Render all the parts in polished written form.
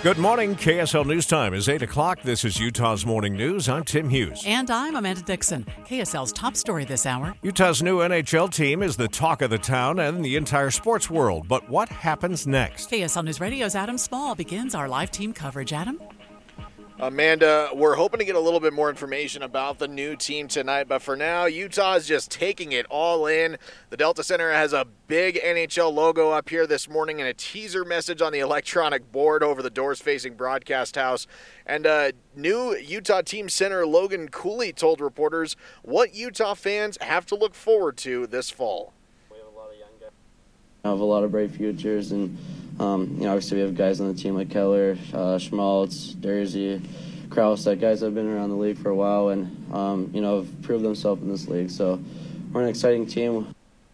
Good morning. KSL News Time is 8 o'clock. This is Utah's Morning News. I'm Tim Hughes. And I'm Amanda Dixon. KSL's top story this hour. Utah's new NHL team is the talk of the town and the entire sports world. But what happens next? KSL News Radio's Adam Small begins our live team coverage. Adam? Amanda, we're hoping to get a little bit more information about the new team tonight, but for now, Utah is just taking it all in. The Delta Center has a big NHL logo up here this morning and a teaser message on the electronic board over the doors-facing broadcast house. And new Utah team center Logan Cooley told reporters what Utah fans have to look forward to this fall. We have a lot of young guys. We have a lot of bright futures, and obviously we have guys on the team like Keller, Schmaltz, Dersey, Krause, that guys that have been around the league for a while and, have proved themselves in this league. So we're an exciting team.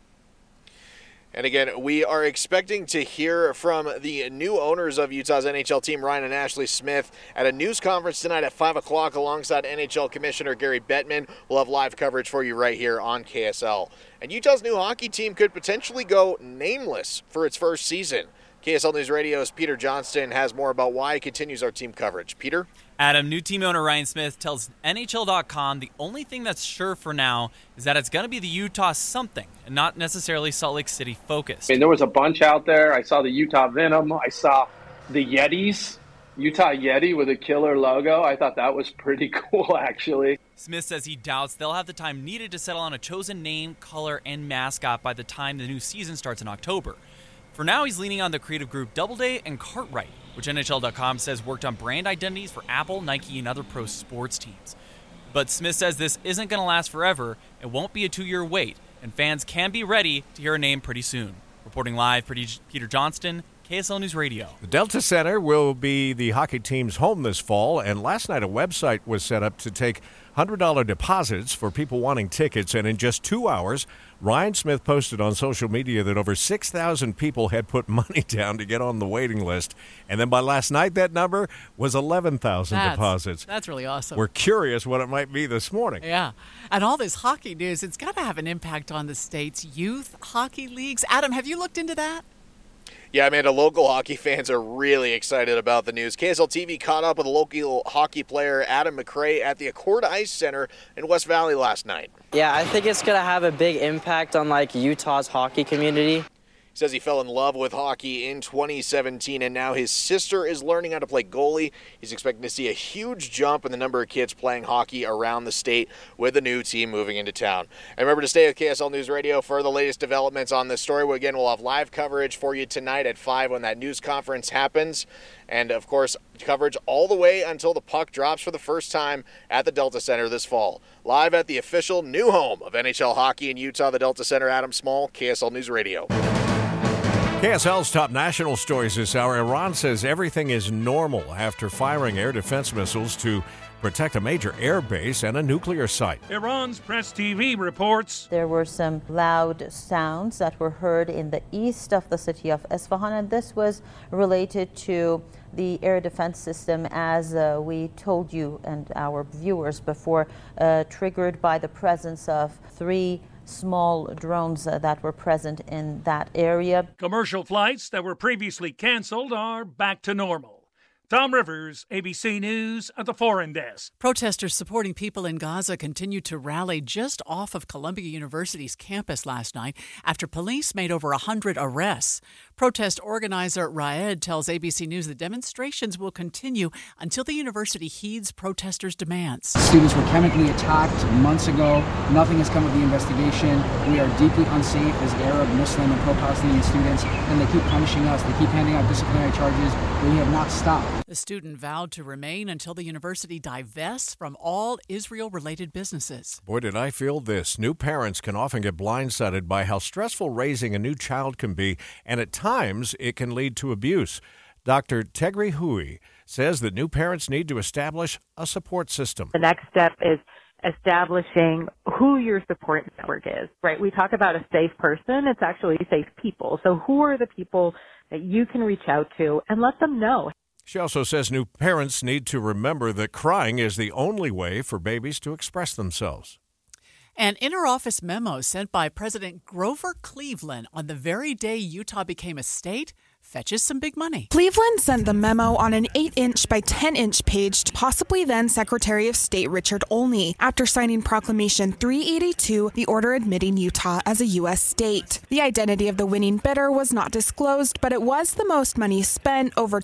And again, we are expecting to hear from the new owners of Utah's NHL team, Ryan and Ashley Smith, at a news conference tonight at 5 o'clock alongside NHL Commissioner Gary Bettman. We'll have live coverage for you right here on KSL. And Utah's new hockey team could potentially go nameless for its first season. KSL News Radio's Peter Johnston has more about why he continues our team coverage. Peter? Adam, new team owner Ryan Smith tells NHL.com the only thing that's sure for now is that it's going to be the Utah something and not necessarily Salt Lake City focused. I mean, there was a bunch out there. I saw the Utah Venom. I saw the Yetis, Utah Yeti with a killer logo. I thought that was pretty cool, actually. Smith says he doubts they'll have the time needed to settle on a chosen name, color, and mascot by the time the new season starts in October. For now, he's leaning on the creative group Doubleday and Cartwright, which NHL.com says worked on brand identities for Apple, Nike, and other pro sports teams. But Smith says this isn't going to last forever. It won't be a 2-year wait, and fans can be ready to hear a name pretty soon. Reporting live, Peter Johnston, KSL News Radio. The Delta Center will be the hockey team's home this fall, and last night a website was set up to take $100 deposits for people wanting tickets, and in just 2 hours, Ryan Smith posted on social media that over 6,000 people had put money down to get on the waiting list, and then by last night that number was 11,000 deposits. That's really awesome. We're curious what it might be this morning. Yeah, and all this hockey news, it's got to have an impact on the state's youth hockey leagues. Adam, have you looked into that? Yeah, Amanda, local hockey fans are really excited about the news. KSL TV caught up with local hockey player Adam McRae at the Accord Ice Center in West Valley last night. Yeah, I think it's going to have a big impact on, Utah's hockey community. He says he fell in love with hockey in 2017, and now his sister is learning how to play goalie. He's expecting to see a huge jump in the number of kids playing hockey around the state with the new team moving into town. And remember to stay with KSL News Radio for the latest developments on this story. Again, we'll have live coverage for you tonight at 5 when that news conference happens. And, of course, coverage all the way until the puck drops for the first time at the Delta Center this fall. Live at the official new home of NHL hockey in Utah, the Delta Center, Adam Small, KSL News Radio. KSL's top national stories this hour. Iran says everything is normal after firing air defense missiles to protect a major air base and a nuclear site. Iran's Press TV reports there were some loud sounds that were heard in the east of the city of Isfahan, and this was related to the air defense system, as we told you and our viewers before, triggered by the presence of 3 small drones that were present in that area. Commercial flights that were previously canceled are back to normal. Tom Rivers, ABC News at the Foreign Desk. Protesters supporting people in Gaza continued to rally just off of Columbia University's campus last night after police made over 100 arrests. Protest organizer Raed tells ABC News the demonstrations will continue until the university heeds protesters' demands. Students were chemically attacked months ago. Nothing has come of the investigation. We are deeply unsafe as Arab, Muslim, and pro-Palestinian students, and they keep punishing us. They keep handing out disciplinary charges. We have not stopped. The student vowed to remain until the university divests from all Israel-related businesses. Boy, did I feel this. New parents can often get blindsided by how stressful raising a new child can be, and at times it can lead to abuse. Dr. Tegri Hui says that new parents need to establish a support system. The next step is establishing who your support network is, right? We talk about a safe person. It's actually safe people. So who are the people that you can reach out to and let them know? She also says new parents need to remember that crying is the only way for babies to express themselves. An inter-office memo sent by President Grover Cleveland on the very day Utah became a state fetches some big money. Cleveland sent the memo on an 8-inch by 10-inch page to possibly then Secretary of State Richard Olney after signing Proclamation 382, the order admitting Utah as a U.S. state. The identity of the winning bidder was not disclosed, but it was the most money spent, over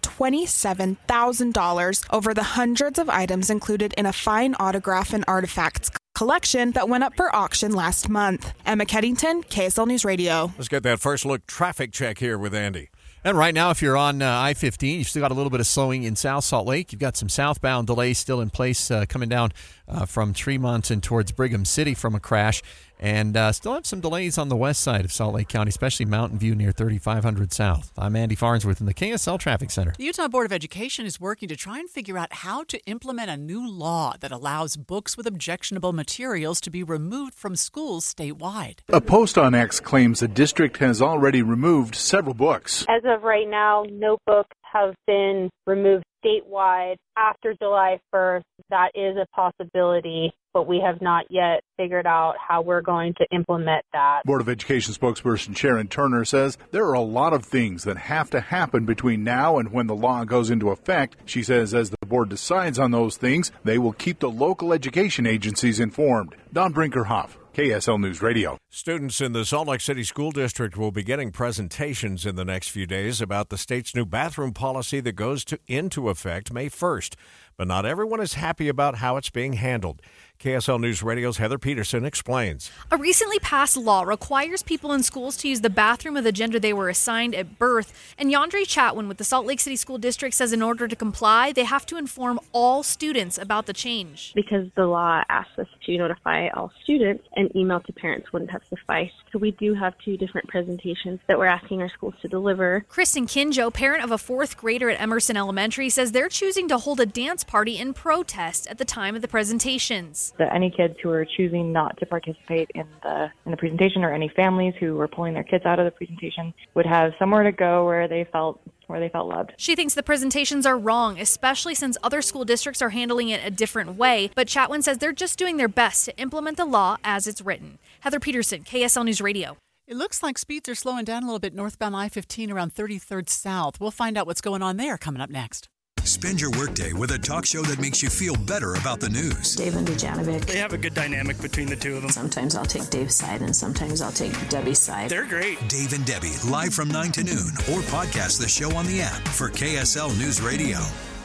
$27,000, over the hundreds of items included in a fine autograph and artifacts collection that went up for auction last month. Emma Keddington, KSL News Radio. Let's get that first look traffic check here with Andy. And right now, if you're on I-15, you've still got a little bit of slowing in South Salt Lake. You've got some southbound delays still in place coming down from Tremont and towards Brigham City from a crash. And still have some delays on the west side of Salt Lake County, especially Mountain View near 3500 South. I'm Andy Farnsworth in the KSL Traffic Center. The Utah Board of Education is working to try and figure out how to implement a new law that allows books with objectionable materials to be removed from schools statewide. A post on X claims the district has already removed several books. As of right now, no books have been removed statewide. After July 1st, that is a possibility, but we have not yet figured out how we're going to implement that. Board of Education spokesperson Sharon Turner says there are a lot of things that have to happen between now and when the law goes into effect. She says as the board decides on those things, they will keep the local education agencies informed. Don Brinkerhoff, KSL News Radio. Students in the Salt Lake City School District will be getting presentations in the next few days about the state's new bathroom policy that goes into effect May 1st. But not everyone is happy about how it's being handled. KSL News Radio's Heather Peterson explains. A recently passed law requires people in schools to use the bathroom of the gender they were assigned at birth. And Yandre Chatwin with the Salt Lake City School District says in order to comply, they have to inform all students about the change. Because the law asks us to notify all students, and email to parents wouldn't have sufficed. So we do have 2 different presentations that we're asking our schools to deliver. Kristen Kinjo, parent of a 4th grader at Emerson Elementary, says they're choosing to hold a dance party in protest at the time of the presentations. That any kids who are choosing not to participate in the presentation, or any families who were pulling their kids out of the presentation, would have somewhere to go where they felt loved. She thinks the presentations are wrong, especially since other school districts are handling it a different way. But Chatwin says they're just doing their best to implement the law as it's written. Heather Peterson, KSL News Radio. It looks like speeds are slowing down a little bit northbound I-15 around 33rd South. We'll find out what's going on there coming up next. Spend your workday with a talk show that makes you feel better about the news. Dave and Dujanovic. They have a good dynamic between the two of them. Sometimes I'll take Dave's side and sometimes I'll take Debbie's side. They're great. Dave and Debbie, live from 9 to noon, or podcast the show on the app for KSL News Radio.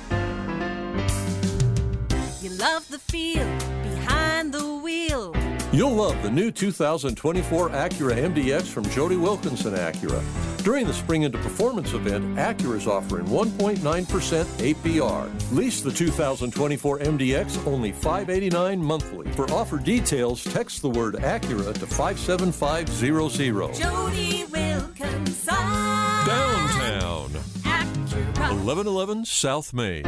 You love the feel behind the wheel. You'll love the new 2024 Acura MDX from Jody Wilkinson Acura. During the Spring into Performance event, Acura is offering 1.9% APR. Lease the 2024 MDX only $589 monthly. For offer details, text the word Acura to 57500. Jody Wilkinson. Downtown. Acura. 1111 South Main.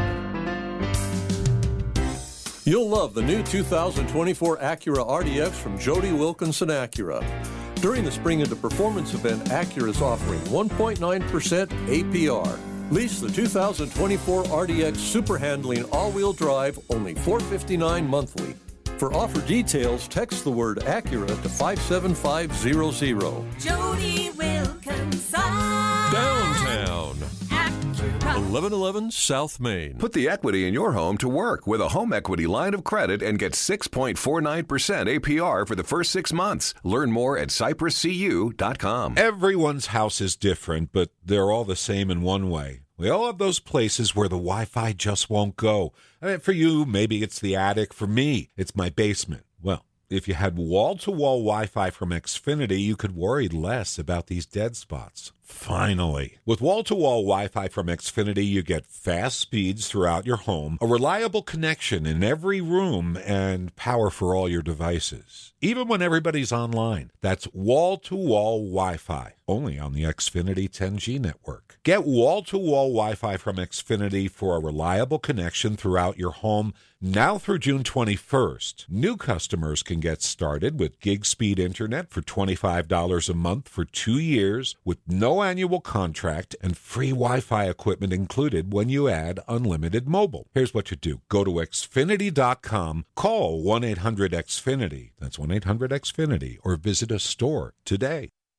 You'll love the new 2024 Acura RDX from Jody Wilkinson Acura. During the Spring into Performance event, Acura is offering 1.9% APR. Lease the 2024 RDX Super Handling All-Wheel Drive only $459 monthly. For offer details, text the word Acura to 57500. Jody Wilkinson. Downtown. Acura. 1111 South Main. Put the equity in your home to work with a home equity line of credit and get 6.49% APR for the first 6 months. Learn more at cypresscu.com. Everyone's house is different, but they're all the same in one way. We all have those places where the Wi-Fi just won't go. I mean, for you, maybe it's the attic. For me, it's my basement. Well, if you had wall-to-wall Wi-Fi from Xfinity, you could worry less about these dead spots. Finally. With wall-to-wall Wi-Fi from Xfinity, you get fast speeds throughout your home, a reliable connection in every room, and power for all your devices, even when everybody's online. That's wall-to-wall Wi-Fi, only on the Xfinity 10G network. Get wall-to-wall Wi-Fi from Xfinity for a reliable connection throughout your home now through June 21st. New customers can get started with gig speed internet for $25 a month for 2 years with no annual contract and free Wi-Fi equipment included when you add unlimited mobile. Here's what you do. Go to Xfinity.com, call 1-800-XFINITY, that's 1-800-XFINITY, or visit a store today.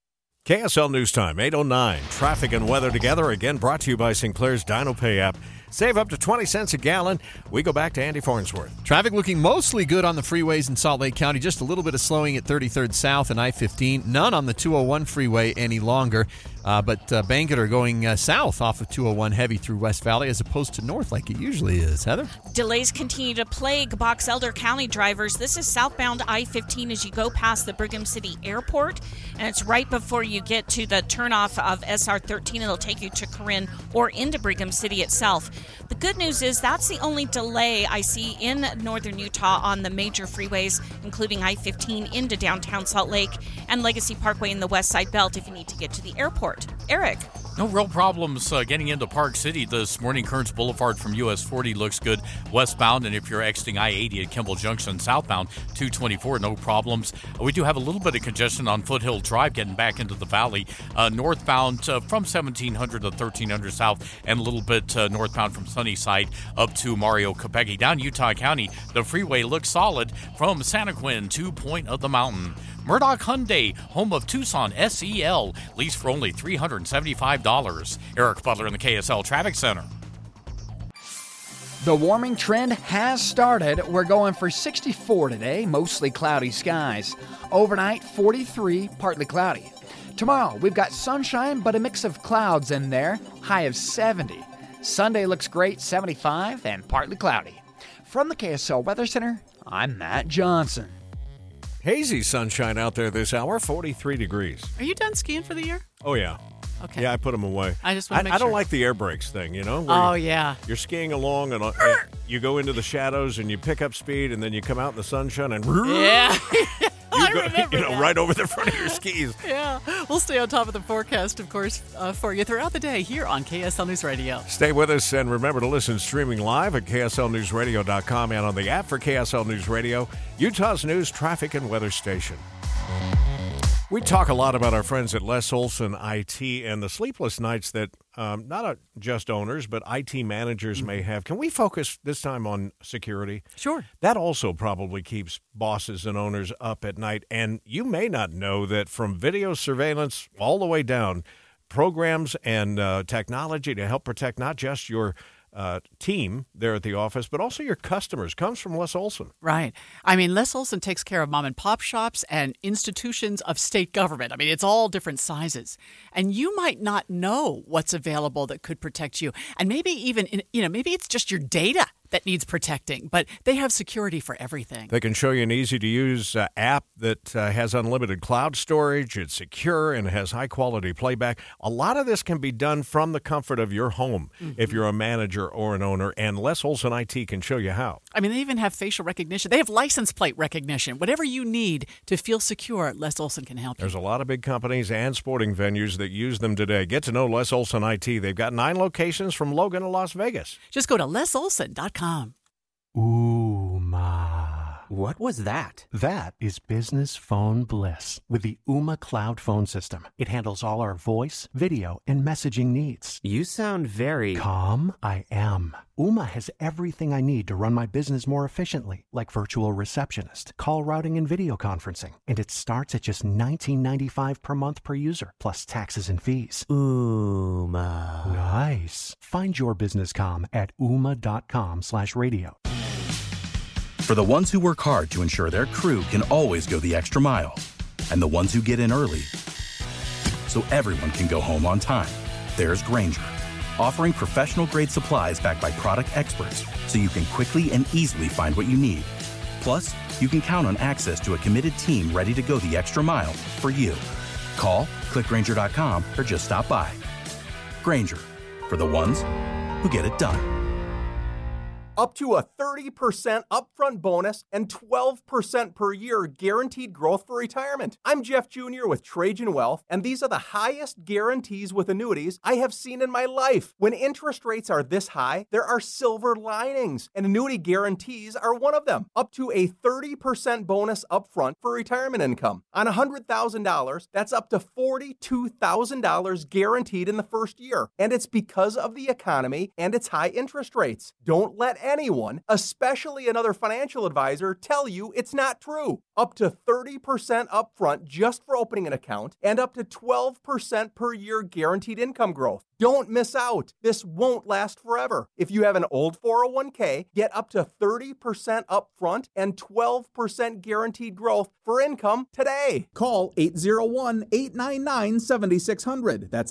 KSL News Time, 8:09. Traffic and weather together, again brought to you by Sinclair's DinoPay app. Save up to 20 cents a gallon. We go back to Andy Farnsworth. Traffic looking mostly good on the freeways in Salt Lake County. Just a little bit of slowing at 33rd South and I-15. None on the 201 freeway any longer. But Bangerter going south off of 201 heavy through West Valley as opposed to north like it usually is. Heather? Delays continue to plague Box Elder County drivers. This is southbound I-15 as you go past the Brigham City Airport. And it's right before you get to the turnoff of SR-13. It'll take you to Corinne or into Brigham City itself. The good news is that's the only delay I see in northern Utah on the major freeways, including I-15 into downtown Salt Lake and Legacy Parkway in the West Side Belt if you need to get to the airport. Eric? No real problems getting into Park City this morning. Kearns Boulevard from US 40 looks good westbound, and if you're exiting I-80 at Kimball Junction southbound, 224, no problems. We do have a little bit of congestion on Foothill Drive getting back into the valley. Northbound from 1700 to 1300 south, and a little bit northbound from Sunnyside up to Mario Capecchi. Down Utah County, the freeway looks solid from Santaquin to Point of the Mountain. Murdoch Hyundai, home of Tucson SEL, lease for only $375. Eric Butler in the KSL Traffic Center. The warming trend has started. We're going for 64 today, mostly cloudy skies. Overnight, 43, partly cloudy. Tomorrow, we've got sunshine, but a mix of clouds in there, high of 70. Sunday looks great, 75, and partly cloudy. From the KSL Weather Center, I'm Matt Johnson. Hazy sunshine out there this hour, 43 degrees. Are you done skiing for the year? Oh, yeah. Okay. Yeah, I put them away. I just want to make sure. I don't like the air brakes thing, you know? Oh, yeah. You're skiing along and you go into the shadows and you pick up speed and then you come out in the sunshine and yeah. I remember that. Right over the front of your skis. Yeah. We'll stay on top of the forecast, of course, for you throughout the day here on KSL News Radio. Stay with us and remember to listen streaming live at KSLNewsRadio.com and on the app for KSL News Radio, Utah's news, traffic, and weather station. We talk a lot about our friends at Les Olson IT and the sleepless nights that not just owners, but IT managers may have. Can we focus this time on security? Sure. That also probably keeps bosses and owners up at night. And you may not know that from video surveillance all the way down, programs and technology to help protect not just your team there at the office, but also your customers comes from Les Olson. Right. I mean, Les Olson takes care of mom and pop shops and institutions of state government. I mean, it's all different sizes. And you might not know what's available that could protect you. And maybe even, maybe it's just your data that needs protecting, but they have security for everything. They can show you an easy-to-use app that has unlimited cloud storage. It's secure and has high-quality playback. A lot of this can be done from the comfort of your home if you're a manager or an owner, and Les Olson IT can show you how. I mean, they even have facial recognition. They have license plate recognition. Whatever you need to feel secure, Les Olson can help you. There's a lot of big companies and sporting venues that use them today. Get to know Les Olson IT. They've got 9 locations from Logan to Las Vegas. Just go to lesolson.com. Ooma. What was that? That is business phone bliss with the Ooma Cloud Phone System. It handles all our voice, video, and messaging needs. You sound very... Calm. I am. Ooma has everything I need to run my business more efficiently, like virtual receptionist, call routing, and video conferencing. And it starts at just $19.95 per month per user, plus taxes and fees. Ooma. Nice. Find your business calm at ooma.com/radio. For the ones who work hard to ensure their crew can always go the extra mile, and the ones who get in early so everyone can go home on time, there's Grainger, offering professional-grade supplies backed by product experts so you can quickly and easily find what you need. Plus, you can count on access to a committed team ready to go the extra mile for you. Call, click Grainger.com, or just stop by. Grainger, for the ones who get it done. Up to a 30% upfront bonus and 12% per year guaranteed growth for retirement. I'm Jeff Jr. with Trajan Wealth, and these are the highest guarantees with annuities I have seen in my life. When interest rates are this high, there are silver linings, and annuity guarantees are one of them. Up to a 30% bonus upfront for retirement income. On $100,000, that's up to $42,000 guaranteed in the first year. And it's because of the economy and its high interest rates. Don't let anyone, especially another financial advisor, tell you it's not true. Up to 30% upfront just for opening an account and up to 12% per year guaranteed income growth. Don't miss out. This won't last forever. If you have an old 401k, get up to 30% upfront and 12% guaranteed growth for income today. Call 801-899-7600. That's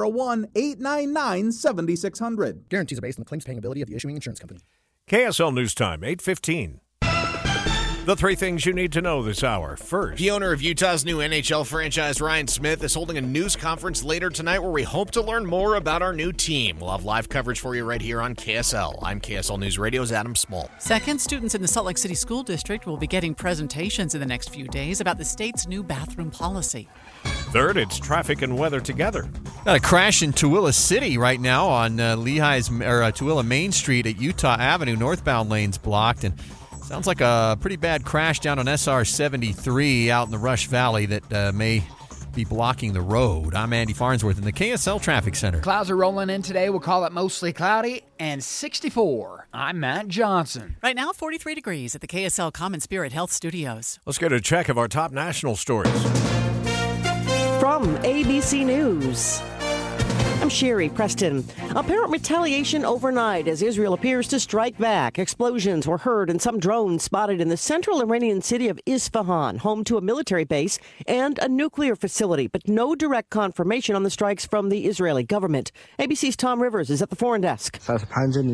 801-899-7600. Guarantees are based on the claims paying ability of the issuing insurance company. KSL News Time, 8:15. The three things you need to know this hour. First, the owner of Utah's new NHL franchise, Ryan Smith, is holding a news conference later tonight where we hope to learn more about our new team. We'll have live coverage for you right here on KSL. I'm KSL News Radio's Adam Small. Second, students in the Salt Lake City School District will be getting presentations in the next few days about the state's new bathroom policy. Third, it's traffic and weather together. Got a crash in Tooele City right now on Tooele Main Street at Utah Avenue. Northbound lanes blocked, and sounds like a pretty bad crash down on SR 73 out in the Rush Valley that may be blocking the road. I'm Andy Farnsworth in the KSL Traffic Center. Clouds are rolling in today. We'll call it mostly cloudy and 64. I'm Matt Johnson. Right now, 43 degrees at the KSL Common Spirit Health Studios. Let's get a check of our top national stories. From ABC News, I'm Sherry Preston. Apparent retaliation overnight as Israel appears to strike back. Explosions were heard and some drones spotted in the central Iranian city of Isfahan, home to a military base and a nuclear facility, but no direct confirmation on the strikes from the Israeli government. ABC's Tom Rivers is at the foreign desk. The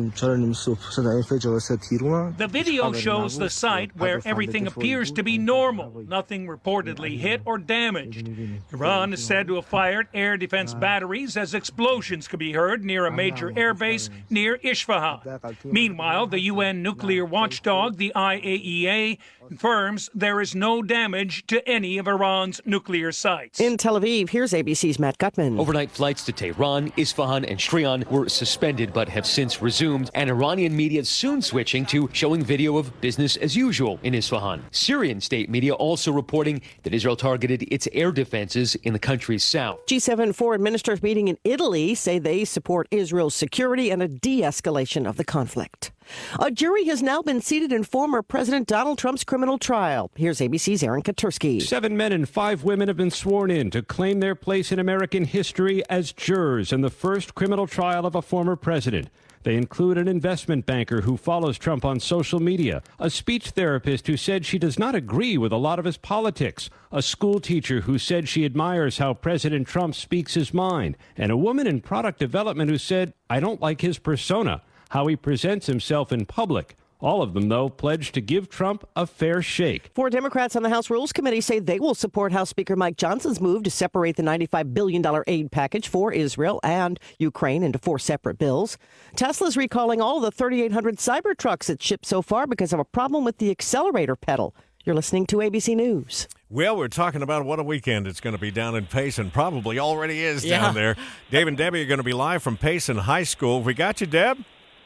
video shows the site where everything appears to be normal. Nothing reportedly hit or damaged. Iran is said to have fired air defense batteries as explosions could be heard near a major airbase near Isfahan. Meanwhile, the UN nuclear watchdog, the IAEA, confirms there is no damage to any of Iran's nuclear sites. In Tel Aviv, here's ABC's Matt Gutman. Overnight flights to Tehran, Isfahan, and Shriyan were suspended but have since resumed, and Iranian media soon switching to showing video of business as usual in Isfahan. Syrian state media also reporting that Israel targeted its air defenses in the country's south. G7 foreign ministers meeting in Italy say they support Israel's security and a de-escalation of the conflict. A jury has now been seated in former President Donald Trump's criminal trial. Here's ABC's Aaron Katursky. 7 men and 5 women have been sworn in to claim their place in American history as jurors in the first criminal trial of a former president. They include an investment banker who follows Trump on social media, a speech therapist who said she does not agree with a lot of his politics, a school teacher who said she admires how President Trump speaks his mind, and a woman in product development who said, "I don't like his persona, how he presents himself in public." All of them, though, pledged to give Trump a fair shake. 4 Democrats on the House Rules Committee say they will support House Speaker Mike Johnson's move to separate the $95 billion aid package for Israel and Ukraine into 4 separate bills. Tesla's recalling all of the 3,800 Cybertrucks it's shipped so far because of a problem with the accelerator pedal. You're listening to ABC News. Well, we're talking about what a weekend it's going to be down in Payson. Probably already is down there. Dave and Debbie are going to be live from Payson High School. We got you, Deb?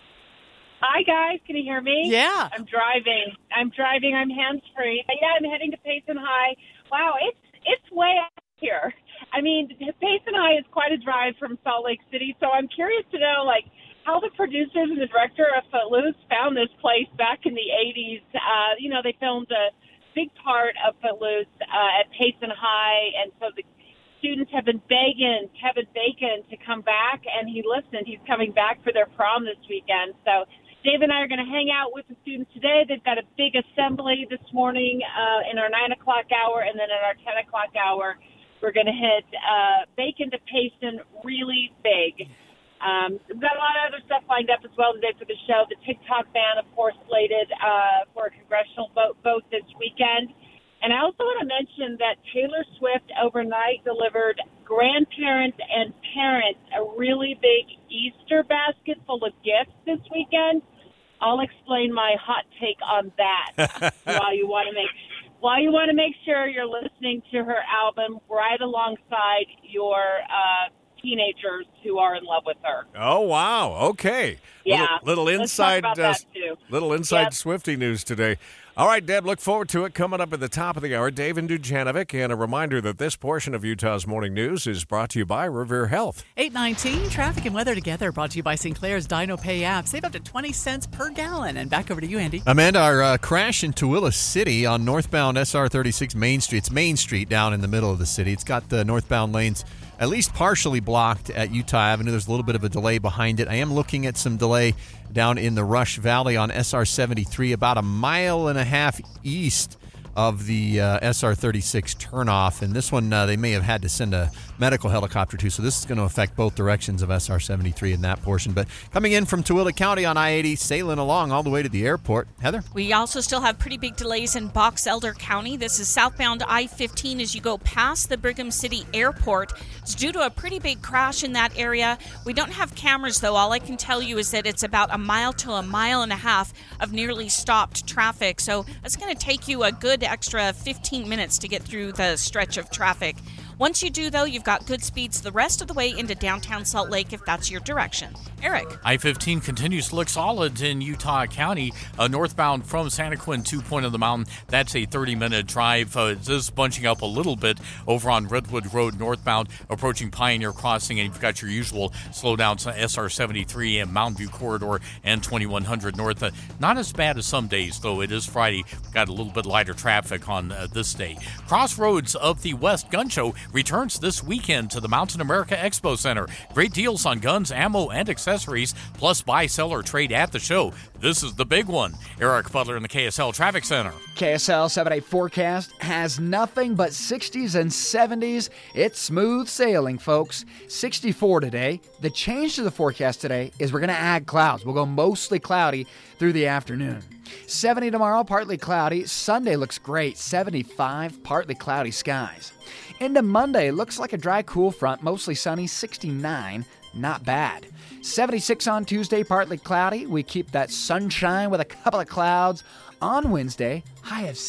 Hi, guys. Can you hear me? Yeah. I'm driving. I'm hands-free. Yeah, I'm heading to Payson High. Wow, it's way up here. I mean, Payson High is quite a drive from Salt Lake City, so I'm curious to know, how the producers and the director of Footloose found this place back in the 80s. They filmed a big part of Footloose at Payson High, and so the students have been begging Kevin Bacon to come back, and he listened. He's coming back for their prom this weekend. So Dave and I are going to hang out with the students today. They've got a big assembly this morning in our 9 o'clock hour, and then in our 10 o'clock hour, we're going to hit Bacon to Payson really big. We've got a lot of other stuff lined up as well today for the show. The TikTok ban, of course, slated for a congressional vote this weekend. And I also want to mention that Taylor Swift overnight delivered grandparents and parents a really big Easter basket full of gifts this weekend. I'll explain my hot take on that while you want to make sure you're listening to her album right alongside your teenagers who are in love with her. Oh, wow. Okay. Yeah. Little Let's inside, talk about that, too. little inside Yep. Swiftie news today. All right, Deb, look forward to it. Coming up at the top of the hour, Dave and Dujanovic. And a reminder that this portion of Utah's Morning News is brought to you by Revere Health. 8:19, traffic and weather together, brought to you by Sinclair's Dino Pay app. Save up to 20 cents per gallon. And back over to you, Andy. Amanda, our crash in Tooele City on northbound SR 36 Main Street. It's Main Street down in the middle of the city. It's got the northbound lanes at least partially blocked at Utah Avenue. There's a little bit of a delay behind it. I am looking at some delay down in the Rush Valley on SR 73, about a mile and a half east of the SR 36 turnoff. And this one, they may have had to send a medical helicopter to, so this is going to affect both directions of SR 73 in that portion. But coming in from Tooele County on I-80, sailing along all the way to the airport. Heather? We also still have pretty big delays in Box Elder County. This is southbound I-15 as you go past the Brigham City Airport. It's due to a pretty big crash in that area. We don't have cameras, though. All I can tell you is that it's about a mile to a mile and a half of nearly stopped traffic. So it's going to take you a good extra 15 minutes to get through the stretch of traffic. Once you do, though, you've got good speeds the rest of the way into downtown Salt Lake if that's your direction. Eric. I-15 continues to look solid in Utah County. Northbound from Santa Quin to Point of the Mountain, that's a 30-minute drive. It is bunching up a little bit over on Redwood Road northbound, approaching Pioneer Crossing, and you've got your usual slowdowns SR 73 and Mountain View Corridor and 2100 north. Not as bad as some days, though. It is Friday. We've got a little bit lighter traffic on this day. Crossroads of the West Gun Show returns this weekend to the Mountain America Expo Center. Great deals on guns, ammo, and accessories, plus buy, sell, or trade at the show. This is the big one. Eric Butler in the KSL Traffic Center. KSL 7-day forecast has nothing but 60s and 70s. It's smooth sailing, folks. 64 today. The change to the forecast today is we're going to add clouds. We'll go mostly cloudy through the afternoon. 70 tomorrow, partly cloudy. Sunday looks great. 75, partly cloudy skies. Into Monday, looks like a dry, cool front, mostly sunny, 69, not bad. 76 on Tuesday, partly cloudy. We keep that sunshine with a couple of clouds. On Wednesday, high of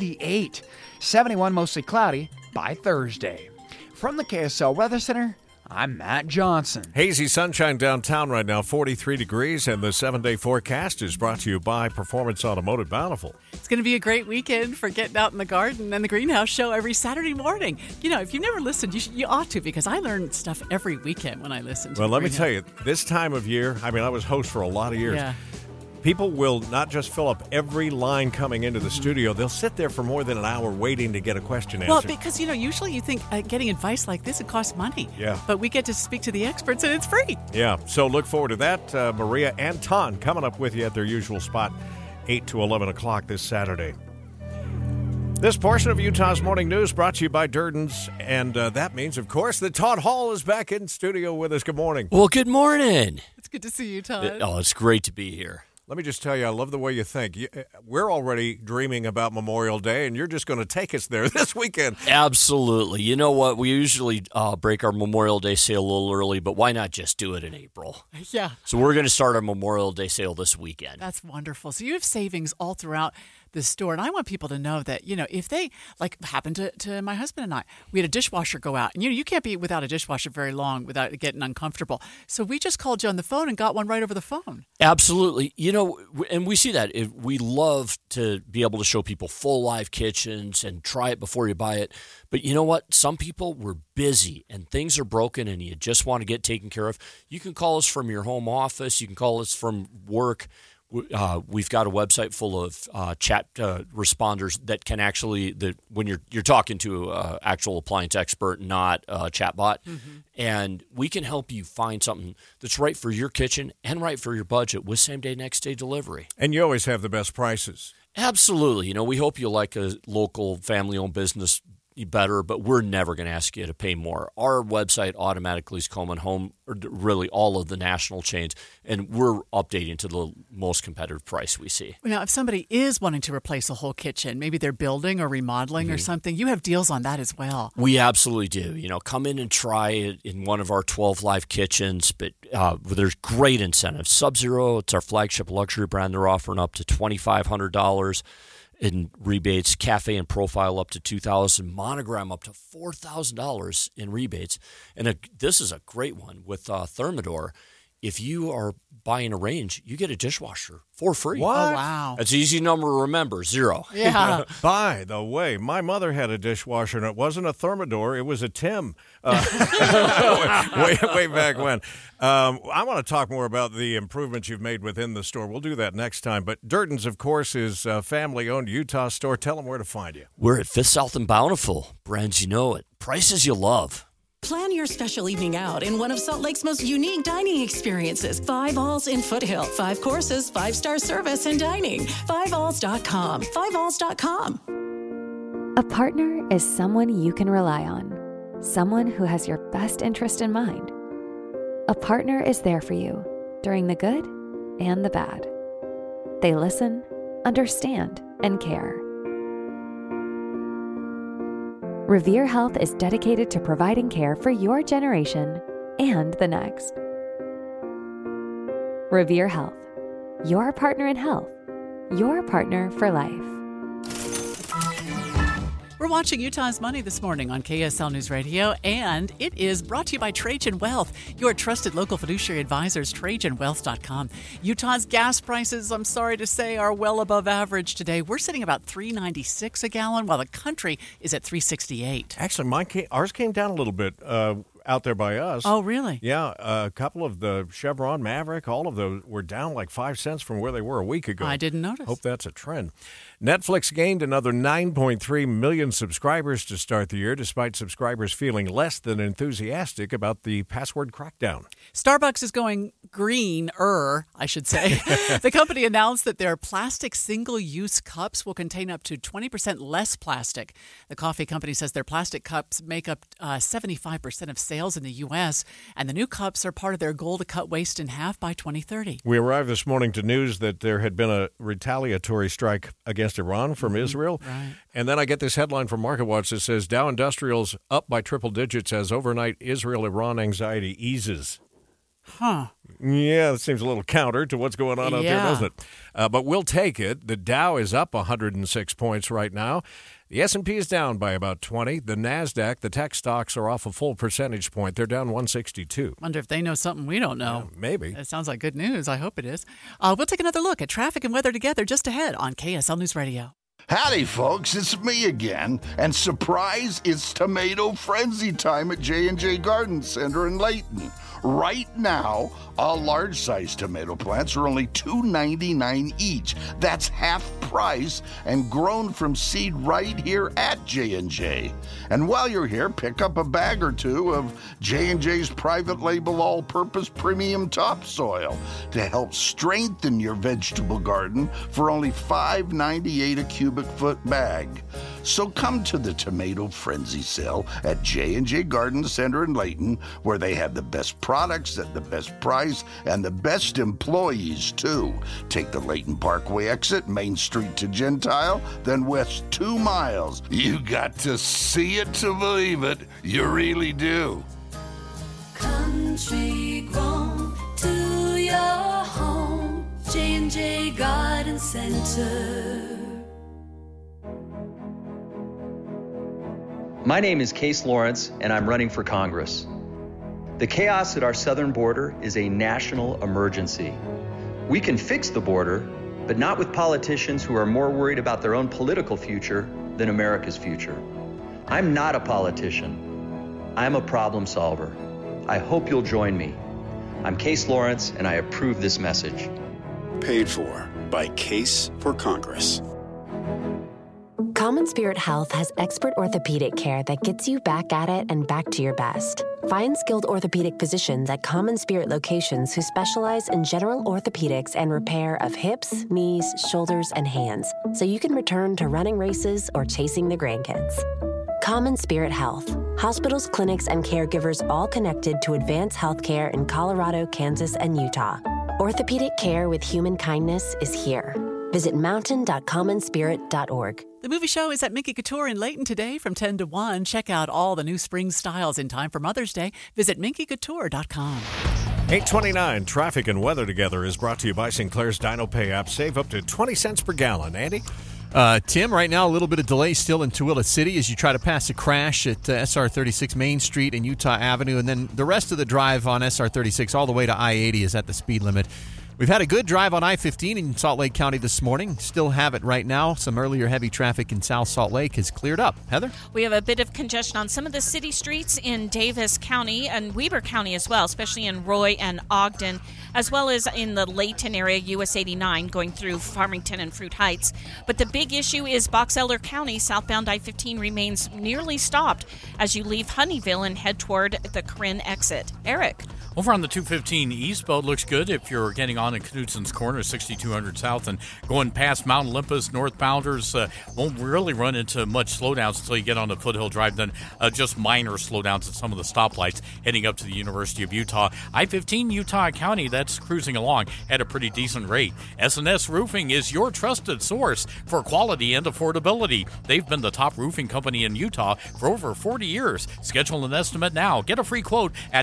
78. 71 mostly cloudy by Thursday. From the KSL Weather Center, I'm Matt Johnson. Hazy sunshine downtown right now, 43 degrees, and the 7-day forecast is brought to you by Performance Automotive Bountiful. It's going to be a great weekend for getting out in the garden and the greenhouse show every Saturday morning. You know, if you've never listened, you ought to, because I learn stuff every weekend when I listen to Well, the let me greenhouse. tell you, this time of year, I mean, I was host for a lot of years. Yeah. People will not just fill up every line coming into the studio. They'll sit there for more than an hour waiting to get a question answered. Well, because, usually you think getting advice like this, it costs money. Yeah. But we get to speak to the experts, and it's free. Yeah, so look forward to that. Maria and Ton coming up with you at their usual spot, 8 to 11 o'clock this Saturday. This portion of Utah's Morning News brought to you by Durden's, and that means, of course, that Todd Hall is back in studio with us. Good morning. Well, good morning. It's good to see you, Todd. Oh, it's great to be here. Let me just tell you, I love the way you think. We're already dreaming about Memorial Day, and you're just going to take us there this weekend. Absolutely. You know what? We usually break our Memorial Day sale a little early, but why not just do it in April? Yeah. So we're going to start our Memorial Day sale this weekend. That's wonderful. So you have savings all throughout the store. And I want people to know that, if they, like happened to my husband and I, we had a dishwasher go out. And, you can't be without a dishwasher very long without getting uncomfortable. So we just called you on the phone and got one right over the phone. Absolutely. And we see that. We love to be able to show people full live kitchens and try it before you buy it. But you know what? Some people were busy and things are broken and you just want to get taken care of. You can call us from your home office. You can call us from work. We've got a website full of chat responders that can actually, when you're talking to an actual appliance expert, not a chatbot, and we can help you find something that's right for your kitchen and right for your budget with same-day, next-day delivery. And you always have the best prices. Absolutely. We hope you like a local family-owned business better, but we're never going to ask you to pay more. Our website automatically is coming home, or really all of the national chains, and we're updating to the most competitive price we see. Now, if somebody is wanting to replace a whole kitchen, maybe they're building or remodeling or something, you have deals on that as well. We absolutely do. Come in and try it in one of our 12 live kitchens, but there's great incentives. Sub-Zero, it's our flagship luxury brand. They're offering up to $2,500. in rebates, Cafe and Profile up to $2,000, Monogram up to $4,000 in rebates. And this is a great one with Thermador. If you are buying a range, you get a dishwasher for free. What? Oh, wow. That's an easy number to remember, 0. Yeah. By the way, my mother had a dishwasher, and it wasn't a Thermador. It was a Tim. Way back when. I want to talk more about the improvements you've made within the store. We'll do that next time. But Durden's, of course, is a family-owned Utah store. Tell them where to find you. We're at 5th South and Bountiful. Brands you know it. Prices you love. Plan your special evening out in one of Salt Lake's most unique dining experiences. 5 Alls in Foothill. 5 courses, 5-star service and dining. 5alls.com. 5alls.com. A partner is someone you can rely on. Someone who has your best interest in mind. A partner is there for you during the good and the bad. They listen, understand, and care. Revere Health is dedicated to providing care for your generation and the next. Revere Health, your partner in health, your partner for life. We're watching Utah's Money this morning on KSL News Radio, and it is brought to you by Trajan Wealth, your trusted local fiduciary advisors, TrajanWealth.com. Utah's gas prices, I'm sorry to say, are well above average today. We're sitting about $3.96 a gallon, while the country is at $3.68. Actually, ours came down a little bit out there by us. Oh, really? Yeah, a couple of the Chevron, Maverick, all of those were down like 5 cents from where they were a week ago. I didn't notice. Hope that's a trend. Netflix gained another 9.3 million subscribers to start the year, despite subscribers feeling less than enthusiastic about the password crackdown. Starbucks is going greener, I should say. The company announced that their plastic single-use cups will contain up to 20% less plastic. The coffee company says their plastic cups make up 75% of sales in the U.S., and the new cups are part of their goal to cut waste in half by 2030. We arrived this morning to news that there had been a retaliatory strike against Iran from Israel. Right. And then I get this headline from MarketWatch that says Dow Industrials up by triple digits as overnight Israel-Iran anxiety eases. Huh. Yeah, that seems a little counter to what's going on out there, doesn't it? But we'll take it. The Dow is up 106 points right now. The S&P is down by about 20. The NASDAQ, the tech stocks, are off a full percentage point. They're down 162. Wonder if they know something we don't know. Yeah, maybe. It sounds like good news. I hope it is. We'll take another look at traffic and weather together just ahead on KSL News Radio. Howdy, folks. It's me again. And surprise, it's tomato frenzy time at J&J Garden Center in Layton. Right now, all large-sized tomato plants are only $2.99 each. That's half price and grown from seed right here at J&J. And while you're here, pick up a bag or two of J&J's private label all-purpose premium topsoil to help strengthen your vegetable garden for only $5.98 a cubic foot bag. So come to the Tomato Frenzy sale at J&J Garden Center in Layton, where they have the best products at the best price and the best employees, too. Take the Layton Parkway exit, Main Street to Gentile, then west 2 miles. You got to see it to believe it. You really do. Country grown to your home, J&J Garden Center. My name is Case Lawrence, and I'm running for Congress. The chaos at our southern border is a national emergency. We can fix the border, but not with politicians who are more worried about their own political future than America's future. I'm not a politician. I'm a problem solver. I hope you'll join me. I'm Case Lawrence, and I approve this message. Paid for by Case for Congress. Common Spirit Health has expert orthopedic care that gets you back at it and back to your best. Find skilled orthopedic physicians at Common Spirit locations who specialize in general orthopedics and repair of hips, knees, shoulders, and hands, so you can return to running races or chasing the grandkids. Common Spirit Health. Hospitals, clinics, and caregivers all connected to advance healthcare in Colorado, Kansas, and Utah. Orthopedic care with human kindness is here. Visit mountain.commonspirit.org. The movie show is at Minky Couture in Layton today from 10 to 1. Check out all the new spring styles in time for Mother's Day. Visit minkycouture.com. 8:29, traffic and weather together is brought to you by Sinclair's Dino Pay app. Save up to 20 cents per gallon. Andy? Tim, right now a little bit of delay still in Tooele City as you try to pass a crash at SR 36 Main Street and Utah Avenue, and then the rest of the drive on SR 36 all the way to I-80 is at the speed limit. We've had a good drive on I-15 in Salt Lake County this morning. Still have it right now. Some earlier heavy traffic in South Salt Lake has cleared up. Heather? We have a bit of congestion on some of the city streets in Davis County and Weber County as well, especially in Roy and Ogden, as well as in the Layton area, US 89, going through Farmington and Fruit Heights. But the big issue is Box Elder County. Southbound I-15 remains nearly stopped as you leave Honeyville and head toward the Corinne exit. Eric? Over on the 215 eastbound looks good if you're getting on in Knutson's Corner, 6200 south, and going past Mount Olympus. Northbounders won't really run into much slowdowns until you get on the Foothill Drive, then just minor slowdowns at some of the stoplights heading up to the University of Utah. I-15 Utah County, that's cruising along at a pretty decent rate. S&S Roofing is your trusted source for quality and affordability. They've been the top roofing company in Utah for over 40 years. Schedule an estimate now. Get a free quote at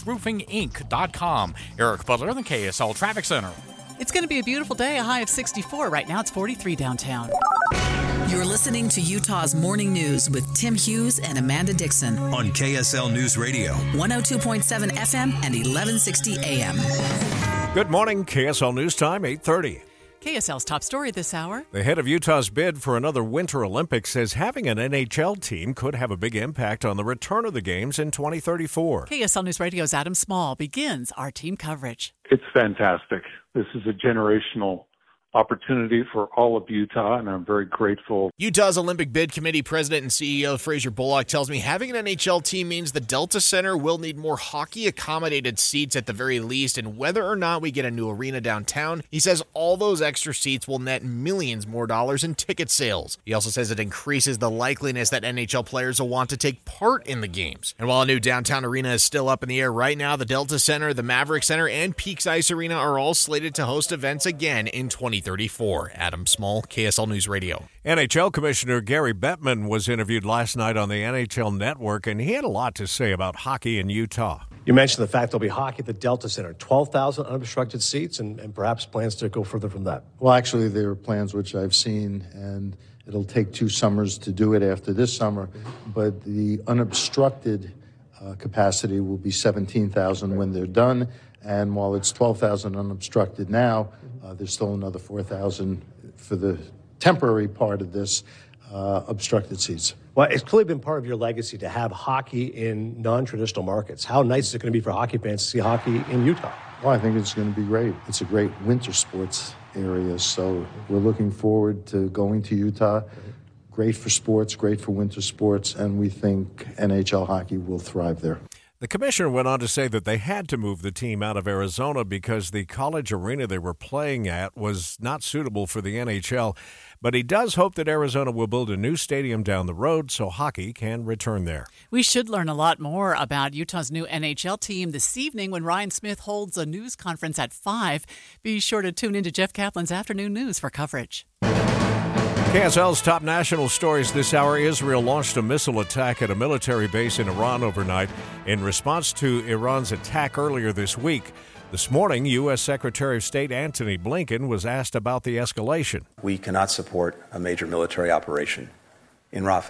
snsroofinginc.com. Eric Butler, the KSL Traffic Center. It's going to be a beautiful day, a high of 64. Right now it's 43 downtown. You're listening to Utah's Morning News with Tim Hughes and Amanda Dixon on KSL News Radio, 102.7 FM and 1160 AM. Good morning, KSL News Time, 8:30. KSL's top story this hour. The head of Utah's bid for another Winter Olympics says having an NHL team could have a big impact on the return of the games in 2034. KSL News Radio's Adam Small begins our team coverage. It's fantastic. This is a generational opportunity for all of Utah, and I'm very grateful. Utah's Olympic Bid Committee President and CEO Fraser Bullock tells me having an NHL team means the Delta Center will need more hockey-accommodated seats at the very least, and whether or not we get a new arena downtown, he says all those extra seats will net millions more dollars in ticket sales. He also says it increases the likeliness that NHL players will want to take part in the games. And while a new downtown arena is still up in the air right now, the Delta Center, the Maverick Center, and Peaks Ice Arena are all slated to host events again in 2034. Adam Small, KSL News Radio. NHL Commissioner Gary Bettman was interviewed last night on the NHL Network, and he had a lot to say about hockey in Utah. You mentioned the fact there'll be hockey at the Delta Center, 12,000 unobstructed seats, and perhaps plans to go further from that. Well, actually, there are plans which I've seen, and it'll take 2 summers to do it after this summer, but the unobstructed capacity will be 17,000 when they're done, and while it's 12,000 unobstructed now, there's still another 4,000 for the temporary part of this obstructed seats. Well, it's clearly been part of your legacy to have hockey in non-traditional markets. How nice is it going to be for hockey fans to see hockey in Utah? Well, I think it's going to be great. It's a great winter sports area, so we're looking forward to going to Utah. Great for sports, great for winter sports, and we think NHL hockey will thrive there. The commissioner went on to say that they had to move the team out of Arizona because the college arena they were playing at was not suitable for the NHL. But he does hope that Arizona will build a new stadium down the road so hockey can return there. We should learn a lot more about Utah's new NHL team this evening when Ryan Smith holds a news conference at 5. Be sure to tune into Jeff Kaplan's Afternoon News for coverage. KSL's top national stories this hour. Israel launched a missile attack at a military base in Iran overnight in response to Iran's attack earlier this week. This morning, U.S. Secretary of State Antony Blinken was asked about the escalation. We cannot support a major military operation in Rafah.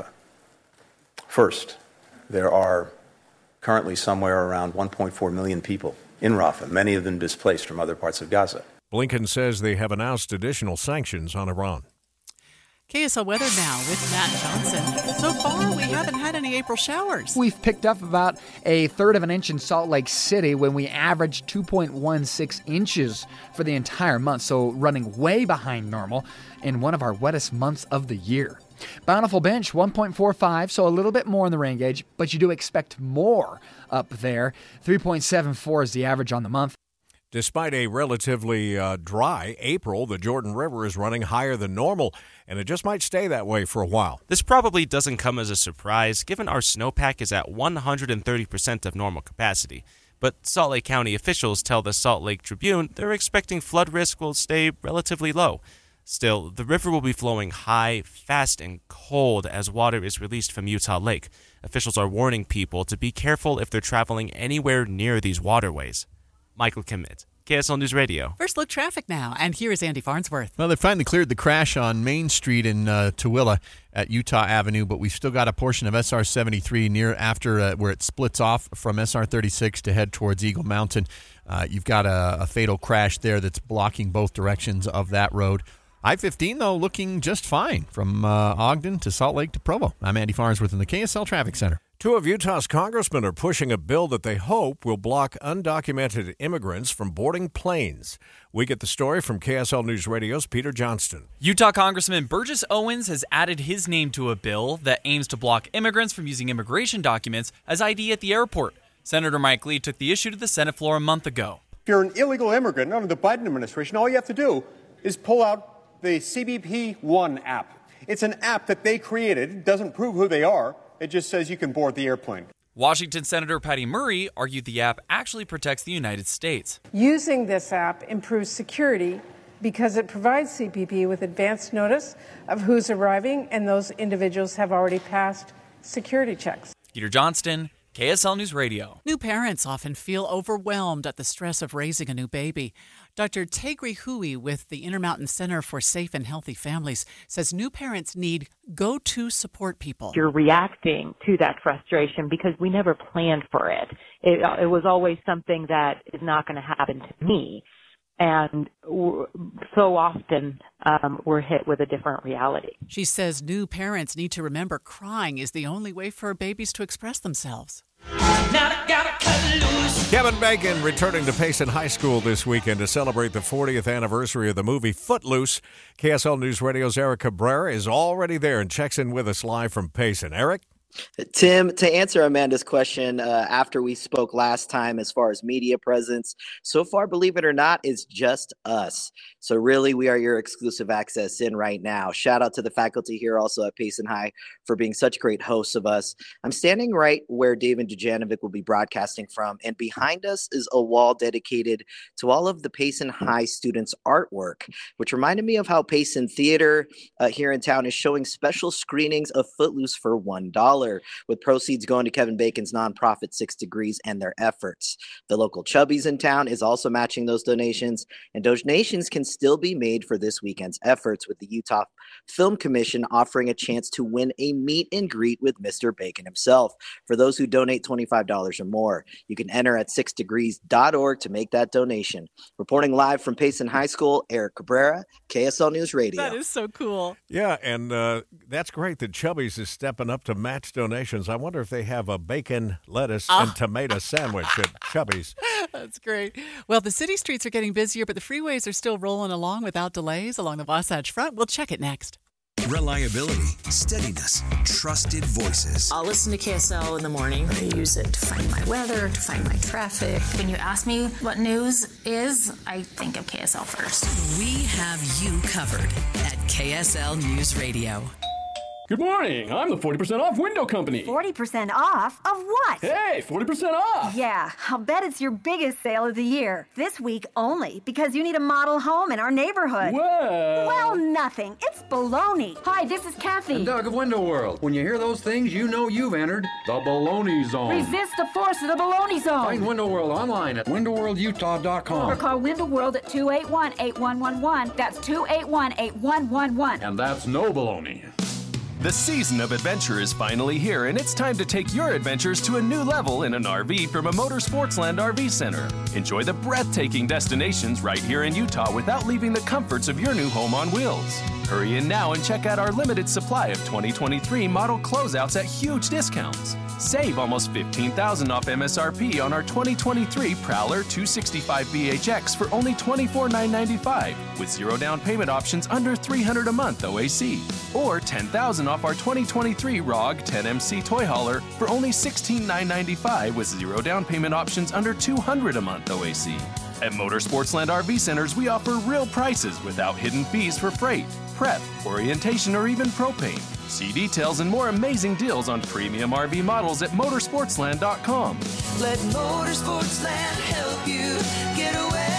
First, there are currently somewhere around 1.4 million people in Rafah, many of them displaced from other parts of Gaza. Blinken says they have announced additional sanctions on Iran. KSL weather now with Matt Johnson. So far, we haven't had any April showers. We've picked up about a third of an inch in Salt Lake City when we averaged 2.16 inches for the entire month, so running way behind normal in one of our wettest months of the year. Bountiful Bench, 1.45, so a little bit more in the rain gauge, but you do expect more up there. 3.74 is the average on the month. Despite a relatively dry April, the Jordan River is running higher than normal, and it just might stay that way for a while. This probably doesn't come as a surprise, given our snowpack is at 130% of normal capacity. But Salt Lake County officials tell the Salt Lake Tribune they're expecting flood risk will stay relatively low. Still, the river will be flowing high, fast, and cold as water is released from Utah Lake. Officials are warning people to be careful if they're traveling anywhere near these waterways. Michael Kimmett, KSL News Radio. First look traffic now, and here is Andy Farnsworth. Well, they finally cleared the crash on Main Street in Tooele at Utah Avenue, but we've still got a portion of SR 73 near after where it splits off from SR 36 to head towards Eagle Mountain. You've got a fatal crash there that's blocking both directions of that road. I-15, though, looking just fine from Ogden to Salt Lake to Provo. I'm Andy Farnsworth in the KSL Traffic Center. Two of Utah's congressmen are pushing a bill that they hope will block undocumented immigrants from boarding planes. We get the story from KSL News Radio's Peter Johnston. Utah Congressman Burgess Owens has added his name to a bill that aims to block immigrants from using immigration documents as ID at the airport. Senator Mike Lee took the issue to the Senate floor a month ago. If you're an illegal immigrant under the Biden administration, all you have to do is pull out the CBP One app. It's an app that they created. It doesn't prove who they are. It just says you can board the airplane. Washington Senator Patty Murray argued the app actually protects the United States. Using this app improves security because it provides CBP with advance notice of who's arriving, and those individuals have already passed security checks. Peter Johnston, KSL News Radio. New parents often feel overwhelmed at the stress of raising a new baby. Dr. Tegri Hui with the Intermountain Center for Safe and Healthy Families says new parents need go-to support people. You're reacting to that frustration because we never planned for it. It was always something that is not going to happen to me. And so often we're hit with a different reality. She says new parents need to remember crying is the only way for babies to express themselves. Kevin Bacon returning to Payson High School this weekend to celebrate the 40th anniversary of the movie Footloose. KSL News Radio's Eric Cabrera is already there and checks in with us live from Payson. Eric? Tim, to answer Amanda's question, after we spoke last time as far as media presence, so far, believe it or not, it's just us. So really, we are your exclusive access in right now. Shout out to the faculty here also at Payson High for being such great hosts of us. I'm standing right where David Dujanovic will be broadcasting from, and behind us is a wall dedicated to all of the Payson High students' artwork, which reminded me of how Payson Theater here in town is showing special screenings of Footloose for $1. With proceeds going to Kevin Bacon's nonprofit 6 Degrees and their efforts. The local Chubbies in town is also matching those donations, and donations can still be made for this weekend's efforts, with the Utah Film Commission offering a chance to win a meet and greet with Mr. Bacon himself for those who donate $25 or more. You can enter at 6degrees.org to make that donation. Reporting live from Payson High School, Eric Cabrera, KSL News Radio. That is so cool. Yeah, and that's great that Chubbies is stepping up to match donations. I wonder if they have a bacon, lettuce, and tomato sandwich at Chubbies. That's great. Well, the city streets are getting busier, but the freeways are still rolling along without delays along the Wasatch Front. We'll check it next. Reliability, steadiness, trusted voices. I'll listen to KSL in the morning. I use it to find my weather, to find my traffic. When you ask me what news is, I think of KSL first. We have you covered at KSL News Radio. Good morning. I'm the 40% off window company. 40% off? Of what? Hey, 40% off. Yeah, I'll bet it's your biggest sale of the year. This week only, because you need a model home in our neighborhood. Well, nothing. It's baloney. Hi, this is Kathy. I'm Doug of Window World. When you hear those things, you know you've entered the baloney zone. Resist the force of the baloney zone. Find Window World online at windowworldutah.com. Or call Window World at 281-8111. That's 281-8111. And that's no baloney. The season of adventure is finally here, and it's time to take your adventures to a new level in an RV from a Motorsportsland RV Center. Enjoy the breathtaking destinations right here in Utah without leaving the comforts of your new home on wheels. Hurry in now and check out our limited supply of 2023 model closeouts at huge discounts. Save almost $15,000 off MSRP on our 2023 Prowler 265BHX for only $24,995 with zero down payment options under $300 a month OAC. Or $10,000 off our 2023 ROG 10MC Toy Hauler for only $16,995 with zero down payment options under $200 a month OAC. At Motorsportsland RV Centers, we offer real prices without hidden fees for freight, prep, orientation, or even propane. See details and more amazing deals on premium RV models at motorsportsland.com. Let Motorsportsland help you get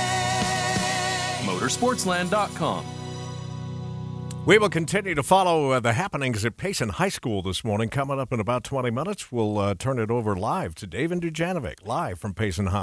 away. Motorsportsland.com. We will continue to follow the happenings at Payson High School this morning. Coming up in about 20 minutes, we'll turn it over live to David Dujanovic, live from Payson High.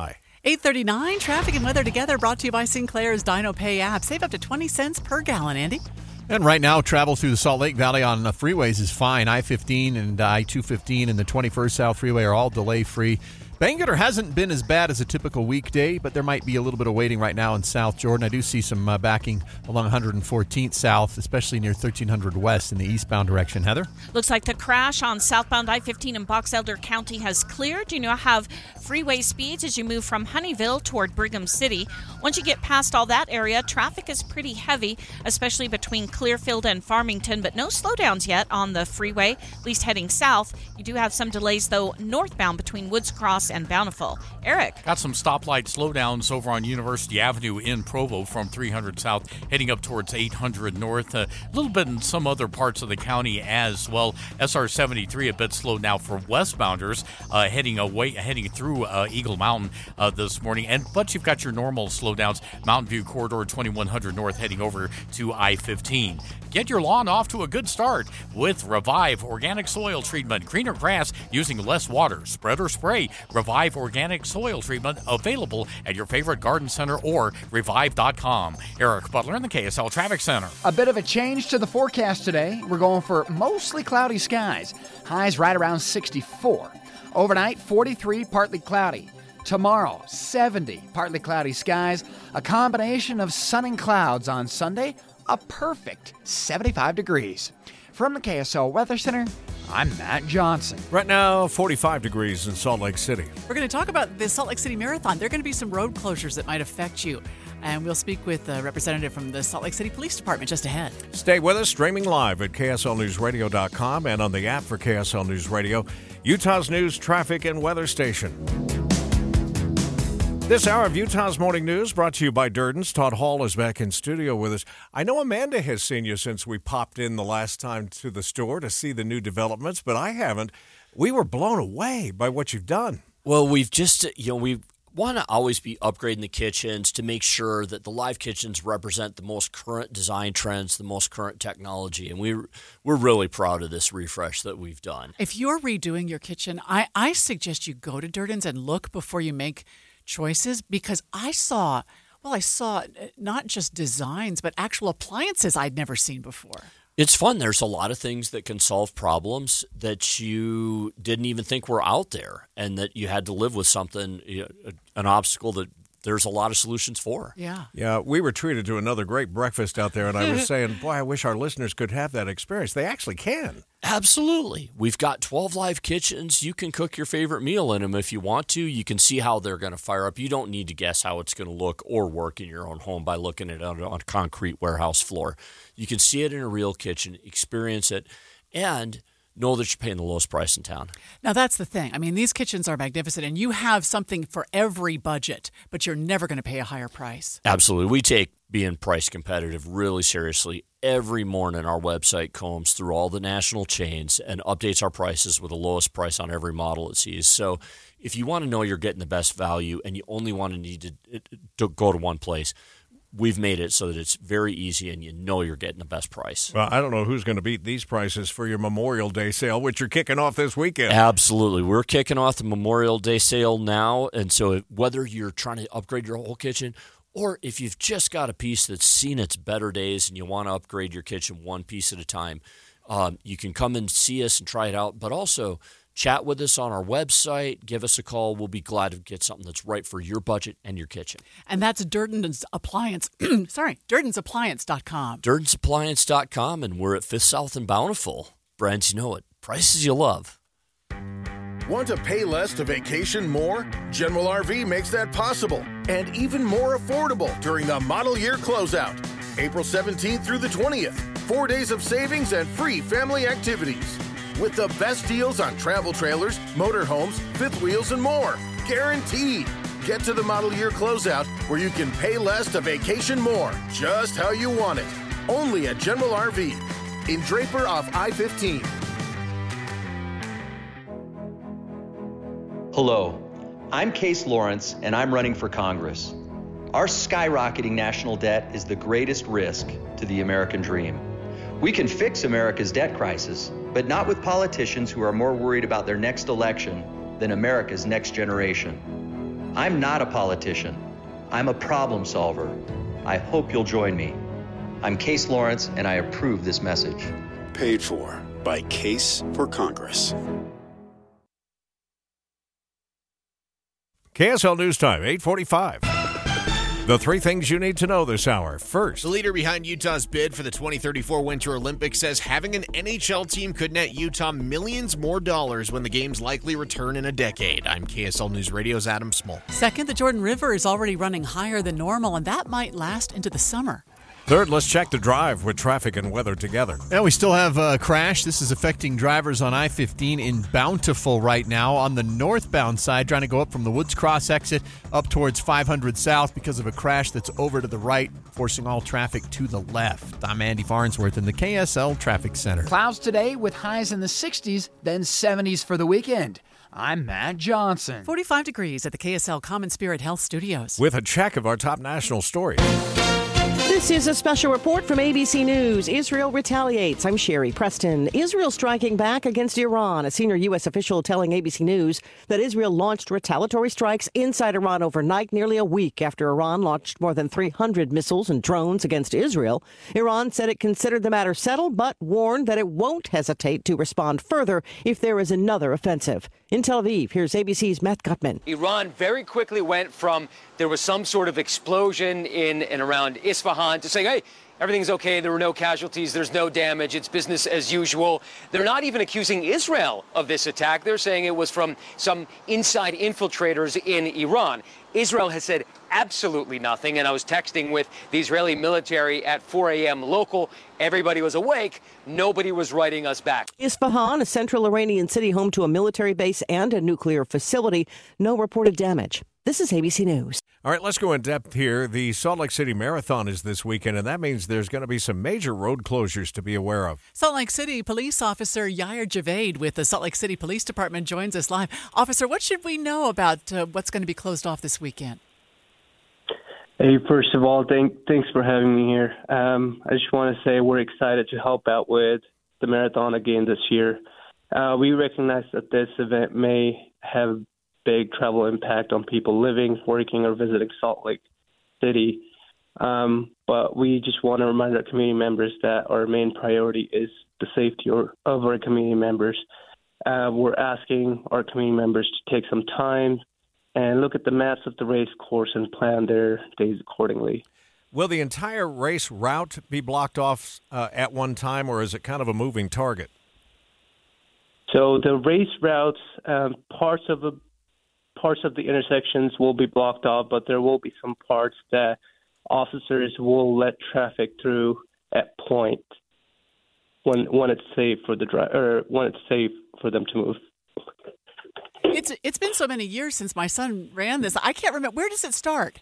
8:39, traffic and weather together, brought to you by Sinclair's Dino Pay app. Save up to 20 cents per gallon, Andy. And right now, travel through the Salt Lake Valley on the freeways is fine. I-15 and I-215 and the 21st South Freeway are all delay-free. Bangerter hasn't been as bad as a typical weekday, but there might be a little bit of waiting right now in South Jordan. I do see some backing along 114th South, especially near 1300 West in the eastbound direction. Heather? Looks like the crash on southbound I-15 in Box Elder County has cleared. You now have freeway speeds as you move from Honeyville toward Brigham City. Once you get past all that area, traffic is pretty heavy, especially between Clearfield and Farmington, but no slowdowns yet on the freeway, at least heading south. You do have some delays, though, northbound between Woods Cross and Bountiful. Eric? Got some stoplight slowdowns over on University Avenue in Provo from 300 south heading up towards 800 north. A little bit in some other parts of the county as well. SR 73 a bit slow now for westbounders heading through Eagle Mountain this morning. But you've got your normal slowdowns. Mountain View Corridor 2100 north heading over to I-15. Get your lawn off to a good start with Revive Organic Soil Treatment. Greener grass using less water. Spread or spray. Revive Organic Soil Treatment, available at your favorite garden center or revive.com. Eric Butler in the KSL Traffic Center. A bit of a change to the forecast today. We're going for mostly cloudy skies. Highs right around 64. Overnight, 43, partly cloudy. Tomorrow, 70, partly cloudy skies. A combination of sun and clouds on Sunday. A perfect 75 degrees. From the KSL Weather Center, I'm Matt Johnson. Right now, 45 degrees in Salt Lake City. We're going to talk about the Salt Lake City Marathon. There are going to be some road closures that might affect you. And we'll speak with a representative from the Salt Lake City Police Department just ahead. Stay with us, streaming live at KSLNewsRadio.com and on the app for KSL News Radio, Utah's news, traffic, and weather station. This hour of Utah's Morning News brought to you by Durden's. Todd Hall is back in studio with us. I know Amanda has seen you since we popped in the last time to the store to see the new developments, but I haven't. We were blown away by what you've done. Well, we've just, we want to always be upgrading the kitchens to make sure that the live kitchens represent the most current design trends, the most current technology, and we're really proud of this refresh that we've done. If you're redoing your kitchen, I suggest you go to Durden's and look before you make choices, because I saw not just designs, but actual appliances I'd never seen before. It's fun. There's a lot of things that can solve problems that you didn't even think were out there, and that you had to live with something, an obstacle that there's a lot of solutions for. Yeah, we were treated to another great breakfast out there, and I was saying, boy, I wish our listeners could have that experience. They actually can. Absolutely. We've got 12 live kitchens. You can cook your favorite meal in them if you want to. You can see how they're going to fire up. You don't need to guess how it's going to look or work in your own home by looking at it on a concrete warehouse floor. You can see it in a real kitchen, experience it, and know that you're paying the lowest price in town. Now, that's the thing. I mean, these kitchens are magnificent, and you have something for every budget, but you're never going to pay a higher price. Absolutely. We take being price competitive really seriously. Every morning, our website combs through all the national chains and updates our prices with the lowest price on every model it sees. So if you want to know you're getting the best value and you only want to need to go to one place, we've made it so that it's very easy and you know you're getting the best price. Well, I don't know who's going to beat these prices for your Memorial Day sale, which you're kicking off this weekend. Absolutely. We're kicking off the Memorial Day sale now. And so whether you're trying to upgrade your whole kitchen or if you've just got a piece that's seen its better days and you want to upgrade your kitchen one piece at a time, you can come and see us and try it out. But also chat with us on our website. Give us a call. We'll be glad to get something that's right for your budget and your kitchen. And that's Durden's Appliance. Durdensappliance.com. Durdensappliance.com, and we're at 5th South and Bountiful. Brands you know it. Prices you love. Want to pay less to vacation more? General RV makes that possible and even more affordable during the model year closeout. April 17th through the 20th. 4 days of savings and free family activities. With the best deals on travel trailers, motorhomes, fifth wheels, and more. Guaranteed. Get to the model year closeout where you can pay less to vacation more, just how you want it. Only at General RV in Draper off I-15. Hello, I'm Case Lawrence, and I'm running for Congress. Our skyrocketing national debt is the greatest risk to the American dream. We can fix America's debt crisis, but not with politicians who are more worried about their next election than America's next generation. I'm not a politician. I'm a problem solver. I hope you'll join me. I'm Case Lawrence, and I approve this message. Paid for by Case for Congress. KSL News Time, 8:45. The three things you need to know this hour. First, the leader behind Utah's bid for the 2034 Winter Olympics says having an NHL team could net Utah millions more dollars when the games likely return in a decade. I'm KSL News Radio's Adam Small. Second, the Jordan River is already running higher than normal, and that might last into the summer. Third, let's check the drive with traffic and weather together. Yeah, we still have a crash. This is affecting drivers on I-15 in Bountiful right now. On the northbound side, trying to go up from the Woods Cross exit up towards 500 South because of a crash that's over to the right, forcing all traffic to the left. I'm Andy Farnsworth in the KSL Traffic Center. Clouds today with highs in the 60s, then 70s for the weekend. I'm Matt Johnson. 45 degrees at the KSL Common Spirit Health Studios. With a check of our top national stories. This is a special report from ABC News. Israel retaliates. I'm Sherry Preston. Israel striking back against Iran. A senior U.S. official telling ABC News that Israel launched retaliatory strikes inside Iran overnight, nearly a week after Iran launched more than 300 missiles and drones against Israel. Iran said it considered the matter settled, but warned that it won't hesitate to respond further if there is another offensive. In Tel Aviv, here's ABC's Matt Gutman. Iran very quickly went from there was some sort of explosion in and around Isfahan to saying, hey, everything's okay, there were no casualties, there's no damage, it's business as usual. They're not even accusing Israel of this attack. They're saying it was from some inside infiltrators in Iran. Israel has said absolutely nothing, and I was texting with the Israeli military at 4 a.m. local. Everybody was awake. Nobody was writing us back. Isfahan, a central Iranian city home to a military base and a nuclear facility. No reported damage. This is ABC News. All right, let's go in depth here. The Salt Lake City Marathon is this weekend, and that means there's going to be some major road closures to be aware of. Salt Lake City Police Officer Yair Javed with the Salt Lake City Police Department joins us live. Officer, what should we know about what's going to be closed off this weekend? Hey, first of all, thanks for having me here. I just want to say we're excited to help out with the marathon again this year. We recognize that this event may have big travel impact on people living, working, or visiting Salt Lake City. But we just want to remind our community members that our main priority is the safety of our community members. We're asking our community members to take some time and look at the maps of the race course and plan their days accordingly. Will the entire race route be blocked off at one time, or is it kind of a moving target? So the race routes, parts of the intersections will be blocked off, but there will be some parts that officers will let traffic through at point when it's safe for when it's safe for them to move. It's been so many years since my son ran this. I can't remember. Where does it start?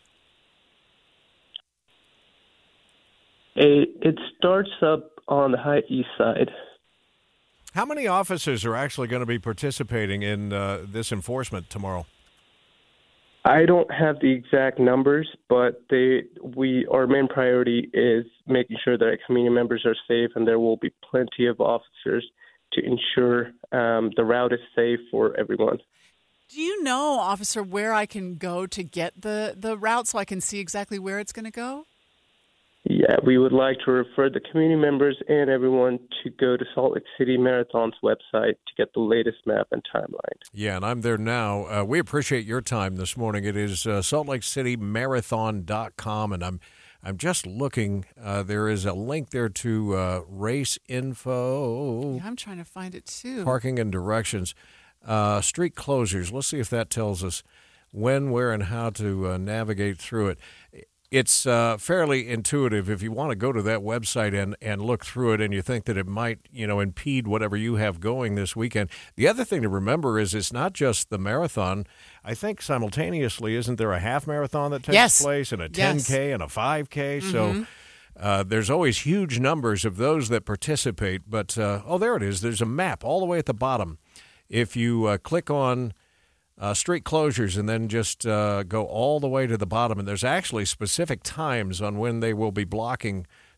It starts up on the High East Side. How many officers are actually going to be participating in this enforcement tomorrow? I don't have the exact numbers, but our main priority is making sure that our community members are safe, and there will be plenty of officers to ensure the route is safe for everyone. Do you know, officer, where I can go to get the route so I can see exactly where it's going to go? Yeah, we would like to refer the community members and everyone to go to Salt Lake City Marathon's website to get the latest map and timeline. Yeah, and I'm there now. We appreciate your time this morning. It is saltlakecitymarathon.com, and I'm just looking. There is a link there to race info. Yeah, I'm trying to find it, too. Parking and directions. Street closures. Let's see if that tells us when, where, and how to navigate through it. It's fairly intuitive if you want to go to that website and look through it and you think that it might, impede whatever you have going this weekend. The other thing to remember is it's not just the marathon. I think simultaneously, isn't there a half marathon that takes place and a 10K and a 5K? Mm-hmm. So there's always huge numbers of those that participate. But, there it is. There's a map all the way at the bottom. If you click on street closures and then just go all the way to the bottom, and there's actually specific times on when they will be blocking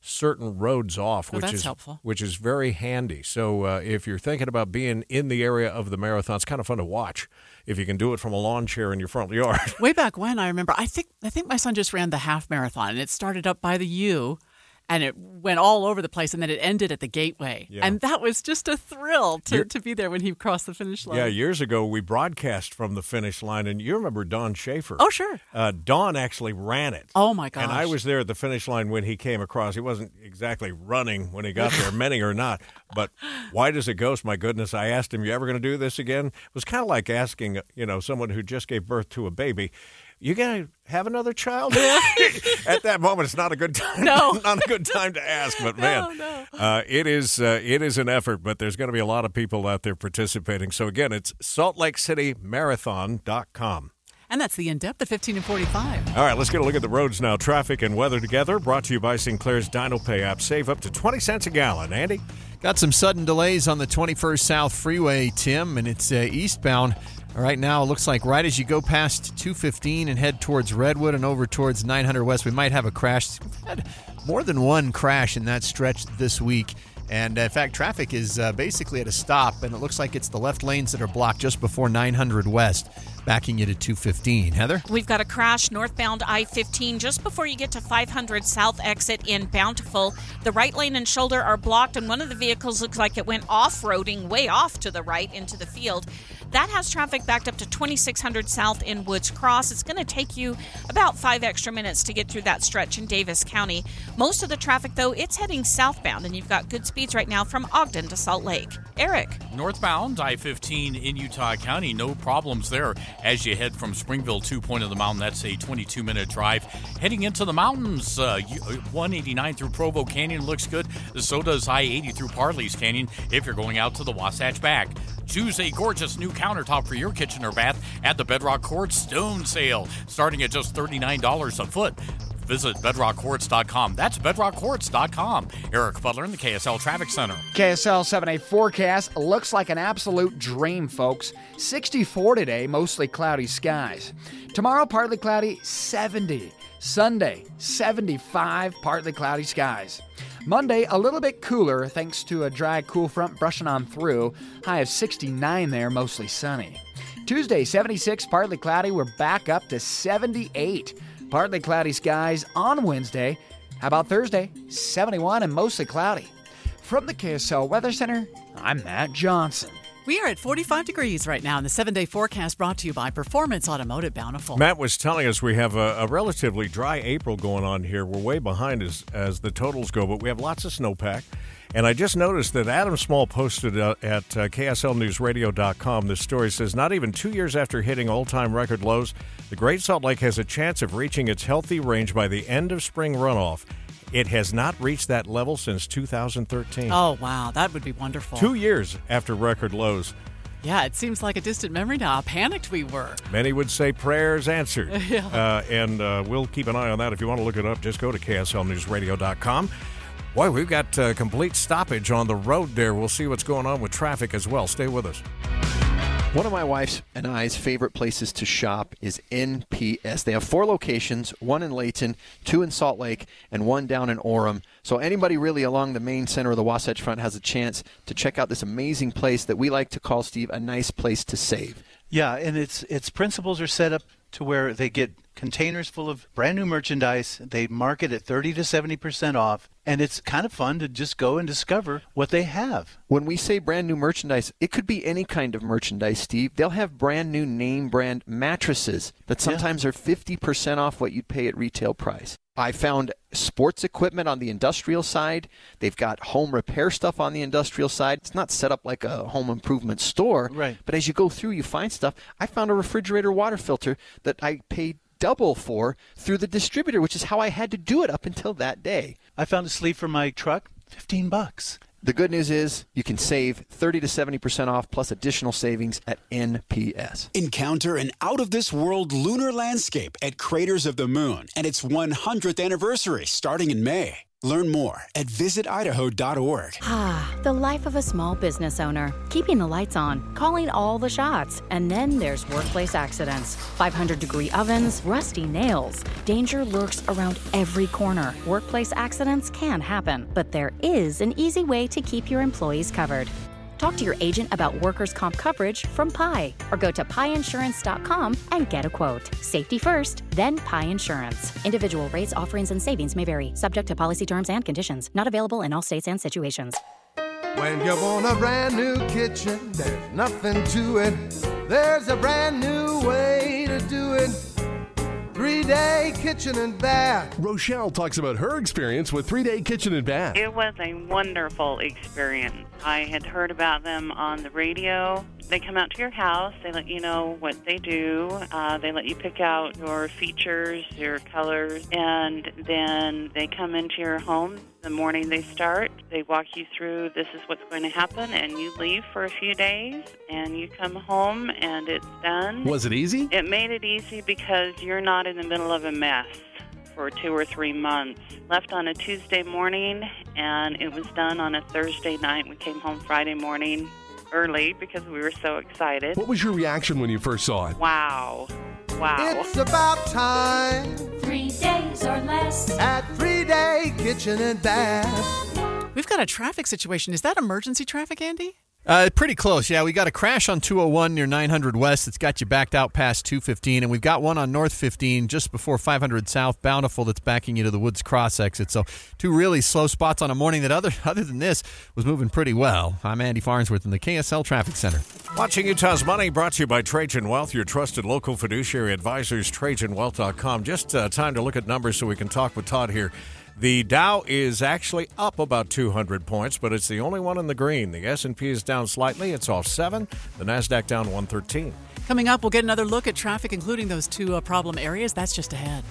certain roads off, Oh, that's helpful. which is very handy. So if you're thinking about being in the area of the marathon, it's kind of fun to watch if you can do it from a lawn chair in your front yard. Way back when, I remember, I think my son just ran the half marathon, and it started up by the U, and it went all over the place, and then it ended at the Gateway. Yeah. And that was just a thrill to be there when he crossed the finish line. Yeah, years ago, we broadcast from the finish line, and you remember Don Schaefer. Oh, sure. Don actually ran it. Oh, my gosh. And I was there at the finish line when he came across. He wasn't exactly running when he got there, many or not. But white as a ghost, my goodness. I asked him, you ever going to do this again? It was kind of like asking, someone who just gave birth to a baby, you going to have another child? At that moment, it's not a good time. No. Not a good time to ask. But, man, it is an effort. But there's going to be a lot of people out there participating. So, again, it's SaltLakeCityMarathon.com. And that's the in-depth at 15 and 45. All right, let's get a look at the roads now. Traffic and weather together. Brought to you by Sinclair's DinoPay app. Save up to 20 cents a gallon. Andy? Got some sudden delays on the 21st South Freeway, Tim, and it's eastbound. Right now, it looks like right as you go past 215 and head towards Redwood and over towards 900 West, we might have a crash. We've had more than one crash in that stretch this week. And, in fact, traffic is basically at a stop, and it looks like it's the left lanes that are blocked just before 900 West, backing you to 215. Heather? We've got a crash northbound I-15 just before you get to 500 South exit in Bountiful. The right lane and shoulder are blocked, and one of the vehicles looks like it went off-roading way off to the right into the field. That has traffic backed up to 2600 South in Woods Cross. It's going to take you about 5 extra minutes to get through that stretch in Davis County. Most of the traffic, though, it's heading southbound, and you've got good speeds right now from Ogden to Salt Lake. Eric? Northbound I-15 in Utah County, no problems there. As you head from Springville to Point of the Mountain, that's a 22-minute drive. Heading into the mountains, 189 through Provo Canyon looks good. So does I-80 through Parley's Canyon if you're going out to the Wasatch Back. Choose a gorgeous new countertop for your kitchen or bath at the Bedrock Quartz Stone Sale, starting at just $39 a foot. Visit bedrockquartz.com. That's bedrockquartz.com. Eric Butler in the KSL Traffic Center. KSL 7-day forecast looks like an absolute dream, folks. 64 today, mostly cloudy skies. Tomorrow, partly cloudy, 70. Sunday, 75, partly cloudy skies. Monday, a little bit cooler thanks to a dry, cool front brushing on through. High of 69 there, mostly sunny. Tuesday, 76, partly cloudy. We're back up to 78. Partly cloudy skies on Wednesday. How about Thursday? 71 and mostly cloudy. From the KSL Weather Center, I'm Matt Johnson. We are at 45 degrees right now in the 7-day forecast brought to you by Performance Automotive Bountiful. Matt was telling us we have a relatively dry April going on here. We're way behind as the totals go, but we have lots of snowpack. And I just noticed that Adam Small posted at KSLNewsRadio.com. This story says, not even 2 years after hitting all-time record lows, the Great Salt Lake has a chance of reaching its healthy range by the end of spring runoff. It has not reached that level since 2013. Oh, wow. That would be wonderful. 2 years after record lows. Yeah, it seems like a distant memory now. How panicked we were. Many would say prayers answered. Yeah. And we'll keep an eye on that. If you want to look it up, just go to KSLNewsRadio.com. Boy, we've got complete stoppage on the road there. We'll see what's going on with traffic as well. Stay with us. One of my wife's and I's favorite places to shop is NPS. They have 4 locations, one in Layton, 2 in Salt Lake, and 1 down in Orem. So anybody really along the main center of the Wasatch Front has a chance to check out this amazing place that we like to call, Steve, a nice place to save. Yeah, and its principles are set up to where they get containers full of brand new merchandise. They market at 30 to 70% off, and it's kind of fun to just go and discover what they have. When we say brand new merchandise, it could be any kind of merchandise, Steve. They'll have brand new name brand mattresses that sometimes are 50% off what you'd pay at retail price. I found sports equipment on the industrial side. They've got home repair stuff on the industrial side. It's not set up like a home improvement store, right? But as you go through, you find stuff. I found a refrigerator water filter that I paid double for through the distributor, which is how I had to do it up until that day. I found a sleeve for my truck, $15. The good news is you can save 30 to 70% off plus additional savings at NPS. Encounter an out-of-this-world lunar landscape at Craters of the Moon and its 100th anniversary starting in May. Learn more at visitidaho.org. The life of a small business owner. Keeping the lights on, calling all the shots. And then there's workplace accidents. 500-degree ovens, rusty nails. Danger lurks around every corner. Workplace accidents can happen, but there is an easy way to keep your employees covered. Talk to your agent about workers' comp coverage from Pi, or go to piinsurance.com and get a quote. Safety first, then Pi Insurance. Individual rates, offerings, and savings may vary, subject to policy terms and conditions. Not available in all states and situations. When you want a brand new kitchen, there's nothing to it. There's a brand new way to do it. 3-Day Kitchen and Bath. Rochelle talks about her experience with 3-Day Kitchen and Bath. It was a wonderful experience. I had heard about them on the radio. They come out to your house. They let you know what they do. They let you pick out your features, your colors, and then they come into your home the morning they start. They walk you through, this is what's going to happen, and you leave for a few days, and you come home, and it's done. Was it easy? It made it easy because you're not in the middle of a mess for 2 or 3 months. Left on a Tuesday morning, and it was done on a Thursday night. We came home Friday morning early because we were so excited. What was your reaction when you first saw it? Wow. It's about time. 3 days or less at 3-Day Kitchen and Bath. We've got a traffic situation. Is that emergency traffic, Andy? Pretty close, yeah. We got a crash on 201 near 900 West that's got you backed out past 215, and we've got one on North 15 just before 500 South Bountiful that's backing you to the Woods Cross exit. So 2 really slow spots on a morning that other than this was moving pretty well. I'm Andy Farnsworth in the KSL Traffic Center. Watching Utah's Money brought to you by Trajan Wealth, your trusted local fiduciary advisors, TrajanWealth.com. Just time to look at numbers so we can talk with Todd here. The Dow is actually up about 200 points, but it's the only one in the green. The S&P is down slightly. It's off 7. The NASDAQ down 113. Coming up, we'll get another look at traffic, including those 2 problem areas. That's just ahead.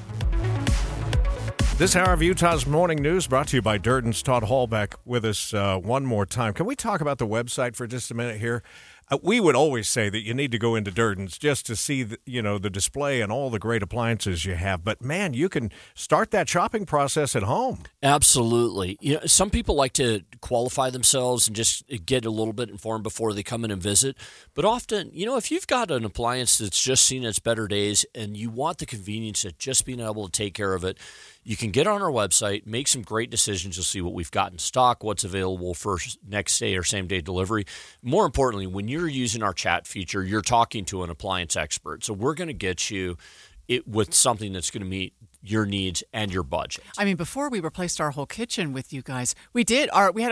This hour of Utah's Morning News brought to you by Durden's. Todd Hall back with us one more time. Can we talk about the website for just a minute here? We would always say that you need to go into Durden's just to see the display and all the great appliances you have. But, man, you can start that shopping process at home. Absolutely. Some people like to qualify themselves and just get a little bit informed before they come in and visit. But often, if you've got an appliance that's just seen its better days and you want the convenience of just being able to take care of it, you can get on our website, make some great decisions. You'll see what we've got in stock, what's available for next day or same day delivery. More importantly, when you're using our chat feature, you're talking to an appliance expert. So we're going to get you with something that's going to meet your needs and your budget. I mean, before we replaced our whole kitchen with you guys, we had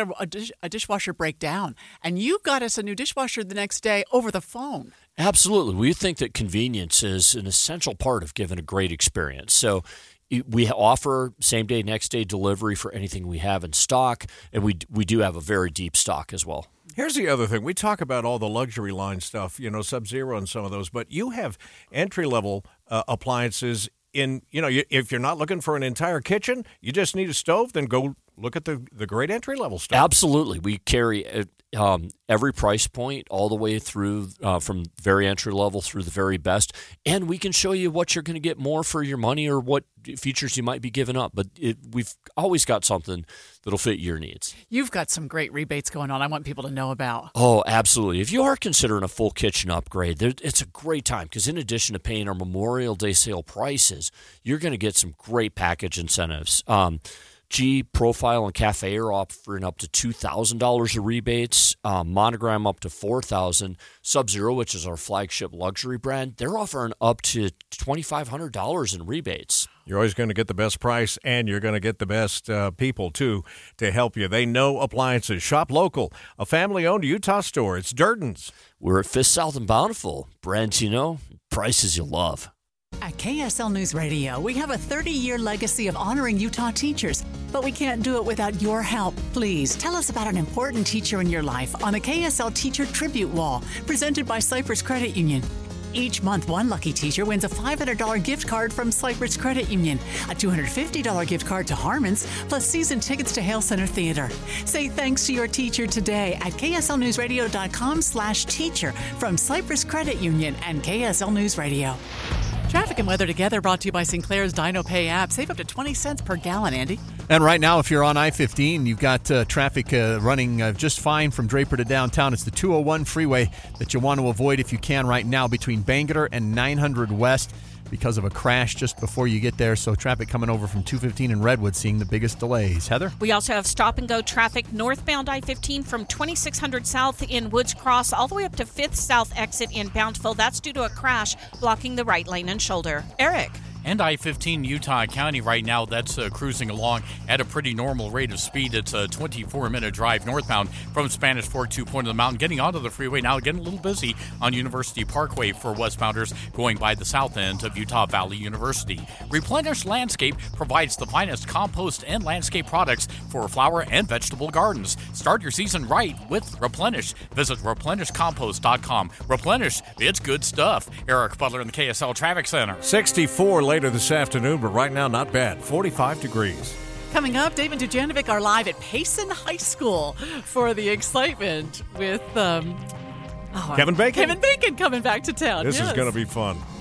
a dishwasher break down, and you got us a new dishwasher the next day over the phone. Absolutely. We think that convenience is an essential part of giving a great experience. So we offer same-day, next-day delivery for anything we have in stock, and we do have a very deep stock as well. Here's the other thing. We talk about all the luxury line stuff, Sub-Zero and some of those, but you have entry-level appliances in, if you're not looking for an entire kitchen, you just need a stove, then go look at the great entry-level stuff. Absolutely. We carry every price point all the way through from very entry-level through the very best, and we can show you what you're going to get more for your money or what features you might be giving up. But we've always got something that'll fit your needs. You've got some great rebates going on I want people to know about. Oh, absolutely. If you are considering a full kitchen upgrade, it's a great time because in addition to paying our Memorial Day sale prices, you're going to get some great package incentives. G, Profile, and Cafe are offering up to $2,000 of rebates. Monogram up to $4,000. Sub-Zero, which is our flagship luxury brand, they're offering up to $2,500 in rebates. You're always going to get the best price, and you're going to get the best people, too, to help you. They know appliances. Shop local. A family-owned Utah store. It's Durden's. We're at 5th South and Bountiful. Brands you know, prices you love. At KSL News Radio, we have a 30-year legacy of honoring Utah teachers, but we can't do it without your help. Please tell us about an important teacher in your life on the KSL Teacher Tribute Wall, presented by Cypress Credit Union. Each month, one lucky teacher wins a $500 gift card from Cypress Credit Union, a $250 gift card to Harmon's, plus season tickets to Hale Center Theater. Say thanks to your teacher today at kslnewsradio.com/teacher from Cypress Credit Union and KSL News Radio. Traffic and weather together brought to you by Sinclair's Dino Pay app. Save up to 20 cents per gallon, Andy. And right now, if you're on I-15, you've got traffic running just fine from Draper to downtown. It's the 201 freeway that you want to avoid if you can right now between Bangerter and 900 West because of a crash just before you get there. So traffic coming over from 215 and Redwood seeing the biggest delays. Heather? We also have stop-and-go traffic northbound I-15 from 2600 South in Woods Cross all the way up to 5th South exit in Bountiful. That's due to a crash blocking the right lane and shoulder. Eric? And I-15 Utah County right now, that's cruising along at a pretty normal rate of speed. It's a 24-minute drive northbound from Spanish Fork to Point of the Mountain. Getting onto the freeway now, getting a little busy on University Parkway for westbounders going by the south end of Utah Valley University. Replenish Landscape provides the finest compost and landscape products for flower and vegetable gardens. Start your season right with Replenish. Visit replenishcompost.com. Replenish, it's good stuff. Eric Butler in the KSL Traffic Center. 64 later this afternoon, but right now not bad. 45 degrees. Coming up, Dave and Dujanovic are live at Payson High School for the excitement with Kevin Bacon. Kevin Bacon coming back to town. This is going to be fun.